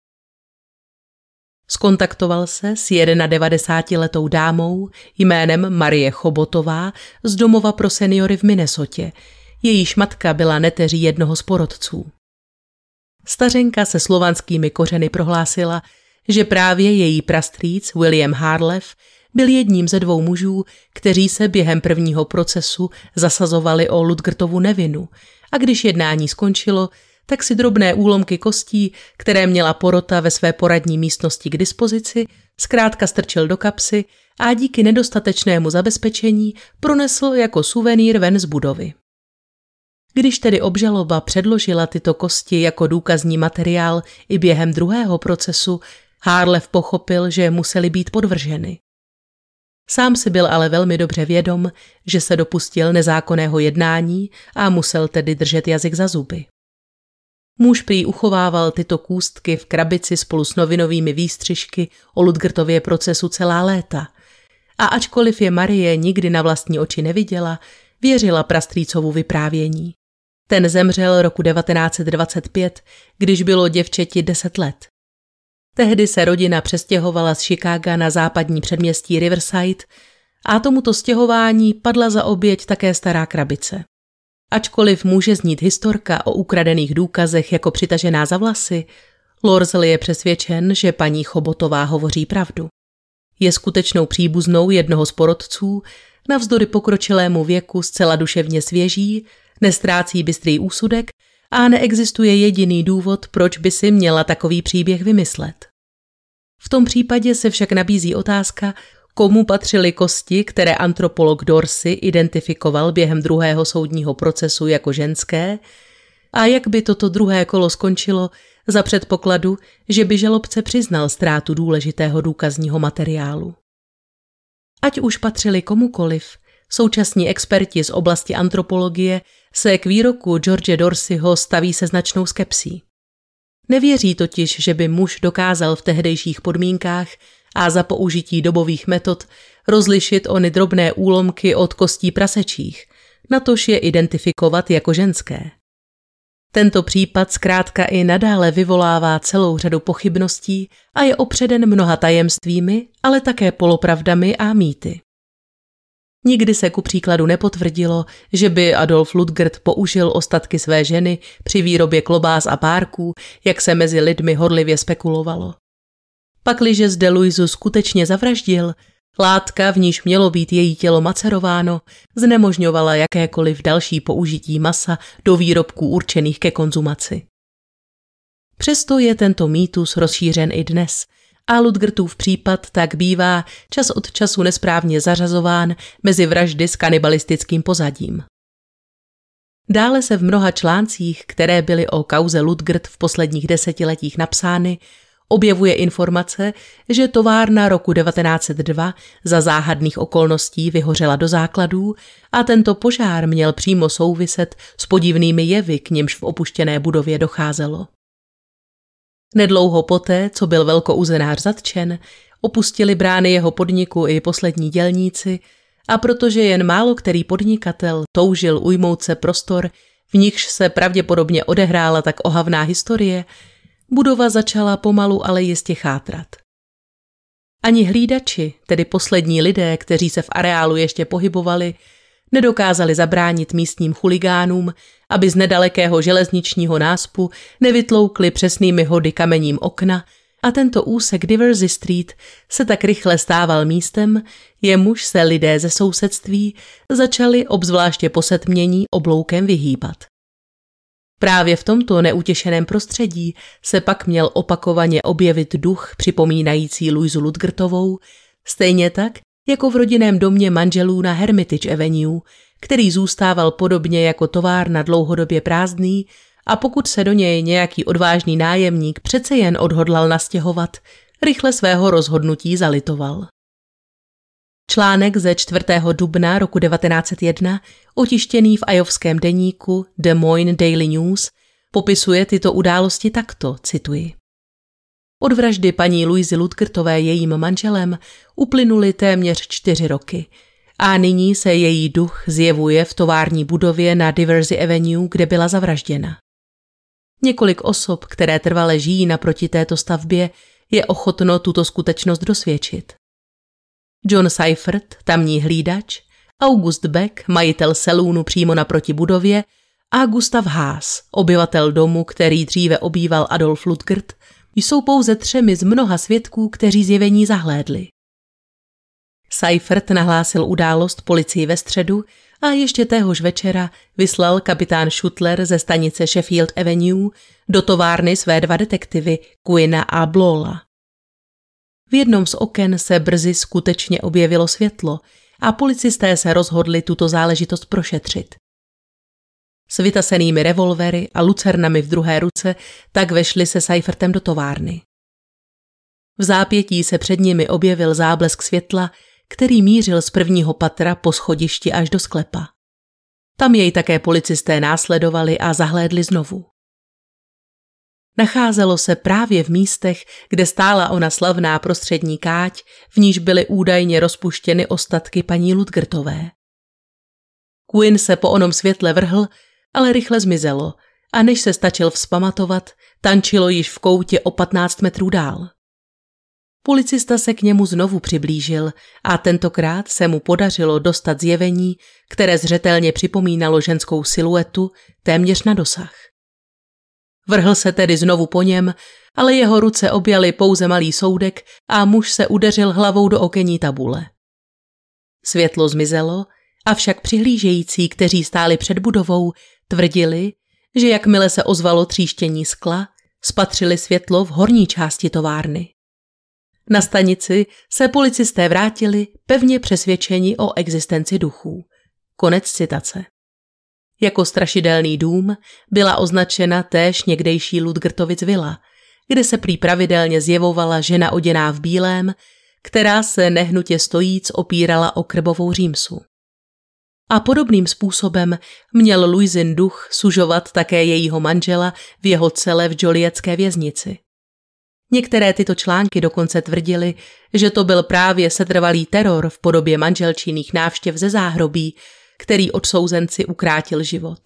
Skontaktoval se s 91letou dámou jménem Marie Chobotová z domova pro seniory v Minnesotě. Jejíž matka byla neteří jednoho z porodců. Stařenka se slovanskými kořeny prohlásila, že právě její prastrýc William Harlev byl jedním ze 2 mužů, kteří se během prvního procesu zasazovali o Ludgertovu nevinu, a když jednání skončilo, tak si drobné úlomky kostí, které měla porota ve své poradní místnosti k dispozici, zkrátka strčil do kapsy a díky nedostatečnému zabezpečení pronesl jako suvenýr ven z budovy. Když tedy obžaloba předložila tyto kosti jako důkazní materiál i během druhého procesu, Harlev pochopil, že musely být podvrženy. Sám si byl ale velmi dobře vědom, že se dopustil nezákonného jednání a musel tedy držet jazyk za zuby. Muž prý uchovával tyto kůstky v krabici spolu s novinovými výstřižky o Ludgertově procesu celá léta a ačkoliv je Marie nikdy na vlastní oči neviděla, věřila prastrýcovu vyprávění. Ten zemřel roku 1925, když bylo děvčeti 10 let. Tehdy se rodina přestěhovala z Chicaga na západní předměstí Riverside a tomuto stěhování padla za oběť také stará krabice. Ačkoliv může znít historka o ukradených důkazech jako přitažená za vlasy, Lorsel je přesvědčen, že paní Chobotová hovoří pravdu. Je skutečnou příbuznou jednoho z porodců, navzdory pokročilému věku zcela duševně svěží, nestrácí bystrý úsudek a neexistuje jediný důvod, proč by si měla takový příběh vymyslet. V tom případě se však nabízí otázka, komu patřily kosti, které antropolog Dorsey identifikoval během druhého soudního procesu jako ženské, a jak by toto druhé kolo skončilo za předpokladu, že by žalobce přiznal ztrátu důležitého důkazního materiálu. Ať už patřili komukoliv, současní experti z oblasti antropologie se k výroku George Dorseyho staví se značnou skepsí. Nevěří totiž, že by muž dokázal v tehdejších podmínkách a za použití dobových metod rozlišit ony drobné úlomky od kostí prasečích, natož je identifikovat jako ženské. Tento případ zkrátka i nadále vyvolává celou řadu pochybností a je opředen mnoha tajemstvími, ale také polopravdami a mýty. Nikdy se ku příkladu nepotvrdilo, že by Adolf Ludgert použil ostatky své ženy při výrobě klobás a párků, jak se mezi lidmi horlivě spekulovalo. Pakliže zde Louisu skutečně zavraždil, látka, v níž mělo být její tělo macerováno, znemožňovala jakékoliv další použití masa do výrobků určených ke konzumaci. Přesto je tento mýtus rozšířen i dnes a Ludgertův případ tak bývá čas od času nesprávně zařazován mezi vraždy s kanibalistickým pozadím. Dále se v mnoha článcích, které byly o kauze Ludgert v posledních desetiletích napsány, objevuje informace, že továrna roku 1902 za záhadných okolností vyhořela do základů a tento požár měl přímo souviset s podivnými jevy, k nimž v opuštěné budově docházelo. Nedlouho poté, co byl velkouzenář zatčen, opustili brány jeho podniku i poslední dělníci a protože jen málo který podnikatel toužil ujmout se prostor, v nichž se pravděpodobně odehrála tak ohavná historie, budova začala pomalu, ale jistě chátrat. Ani hlídači, tedy poslední lidé, kteří se v areálu ještě pohybovali, nedokázali zabránit místním chuligánům, aby z nedalekého železničního náspu nevytloukli přesnými hody kamením okna a tento úsek Diversey Street se tak rychle stával místem, jemuž se lidé ze sousedství začali obzvláště po setmění obloukem vyhýbat. Právě v tomto neutěšeném prostředí se pak měl opakovaně objevit duch připomínající Louisu Ludgertovou, stejně tak, jako v rodinném domě manželů na Hermitage Avenue, který zůstával podobně jako továrna dlouhodobě prázdný a pokud se do něj nějaký odvážný nájemník přece jen odhodlal nastěhovat, rychle svého rozhodnutí zalitoval. Článek ze 4. dubna roku 1901, otištěný v ajovském deníku Des Moines Daily News, popisuje tyto události takto, cituji. Od vraždy paní Louisy Ludgertové jejím manželem uplynuly téměř 4 roky a nyní se její duch zjevuje v tovární budově na Diversey Avenue, kde byla zavražděna. Několik osob, které trvale žijí naproti této stavbě, je ochotno tuto skutečnost dosvědčit. John Seifert, tamní hlídač, August Beck, majitel salonu přímo naproti budově a Gustav Haas, obyvatel domu, který dříve obýval Adolf Ludgert, jsou pouze 3 z mnoha svědků, kteří zjevení zahlédli. Seifert nahlásil událost policii ve středu a ještě téhož večera vyslal kapitán Schuttler ze stanice Sheffield Avenue do továrny své 2 detektivy, Quina a Blola. V jednom z oken se brzy skutečně objevilo světlo a policisté se rozhodli tuto záležitost prošetřit. S vytasenými revolvery a lucernami v druhé ruce tak vešli se Seifertem do továrny. V zápětí se před nimi objevil záblesk světla, který mířil z 1. patra po schodišti až do sklepa. Tam jej také policisté následovali a zahlédli znovu. Nacházelo se právě v místech, kde stála ona slavná prostřední káť, v níž byly údajně rozpuštěny ostatky paní Ludgertové. Quinn se po onom světle vrhl, ale rychle zmizelo a než se stačil vzpamatovat, tančilo již v koutě o 15 metrů dál. Policista se k němu znovu přiblížil a tentokrát se mu podařilo dostat zjevení, které zřetelně připomínalo ženskou siluetu téměř na dosah. Vrhl se tedy znovu po něm, ale jeho ruce objaly pouze malý soudek a muž se udeřil hlavou do okenní tabule. Světlo zmizelo, avšak přihlížející, kteří stáli před budovou, tvrdili, že jakmile se ozvalo tříštění skla, spatřili světlo v horní části továrny. Na stanici se policisté vrátili pevně přesvědčeni o existenci duchů. Konec citace. Jako strašidelný dům byla označena též někdejší Ludgertovic vila, kde se prý pravidelně zjevovala žena oděná v bílém, která se nehnutě stojíc opírala o krbovou římsu. A podobným způsobem měl Louisin duch sužovat také jejího manžela v jeho cele v Jolietské věznici. Některé tyto články dokonce tvrdily, že to byl právě setrvalý teror v podobě manželčinných návštěv ze záhrobí, který odsouzenci ukrátil život.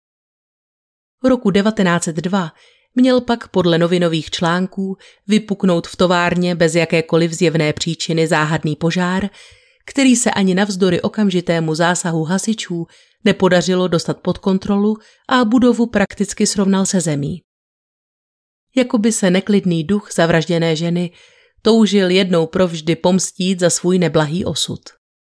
Roku 1902 měl pak podle novinových článků vypuknout v továrně bez jakékoliv zjevné příčiny záhadný požár, který se ani navzdory okamžitému zásahu hasičů nepodařilo dostat pod kontrolu a budovu prakticky srovnal se zemí. Jakoby se neklidný duch zavražděné ženy toužil jednou provždy pomstít za svůj neblahý osud.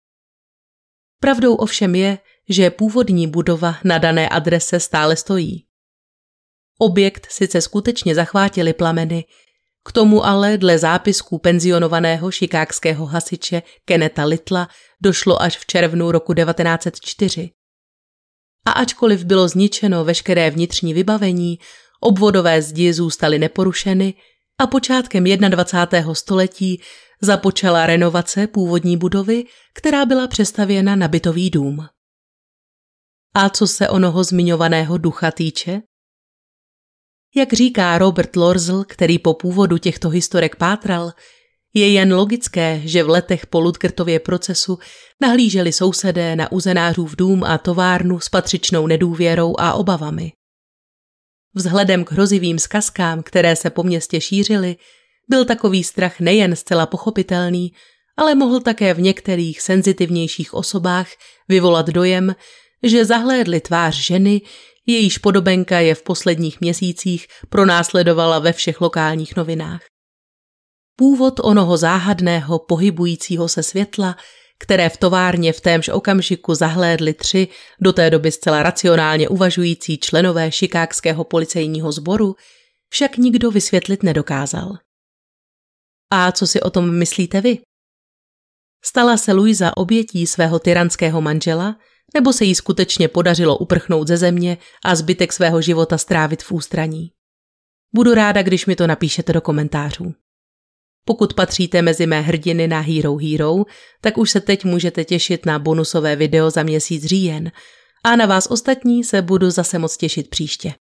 Pravdou ovšem je, že původní budova na dané adrese stále stojí. Objekt sice skutečně zachvátily plameny, k tomu ale dle zápisků penzionovaného chicagského hasiče Kenneta Littla došlo až v červnu roku 1904. A ačkoliv bylo zničeno veškeré vnitřní vybavení, obvodové zdi zůstaly neporušeny a počátkem 21. století započala renovace původní budovy, která byla přestavěna na bytový dům. A co se onoho zmiňovaného ducha týče? Jak říká Robert Lorsl, který po původu těchto historek pátral, je jen logické, že v letech po Ludgertově procesu nahlíželi sousedé na Uzenářův dům a továrnu s patřičnou nedůvěrou a obavami. Vzhledem k hrozivým zkazkám, které se po městě šířily, byl takový strach nejen zcela pochopitelný, ale mohl také v některých senzitivnějších osobách vyvolat dojem, že zahlédli tvář ženy, jejíž podobenka je v posledních měsících pronásledovala ve všech lokálních novinách. Původ onoho záhadného pohybujícího se světla, které v továrně v témž okamžiku zahlédli 3 do té doby zcela racionálně uvažující členové chicagského policejního sboru, však nikdo vysvětlit nedokázal. A co si o tom myslíte vy? Stala se Louisa obětí svého tyranského manžela, nebo se jí skutečně podařilo uprchnout ze země a zbytek svého života strávit v ústraní? Budu ráda, když mi to napíšete do komentářů. Pokud patříte mezi mé hrdiny na Hero Hero, tak už se teď můžete těšit na bonusové video za měsíc říjen a na vás ostatní se budu zase moc těšit příště.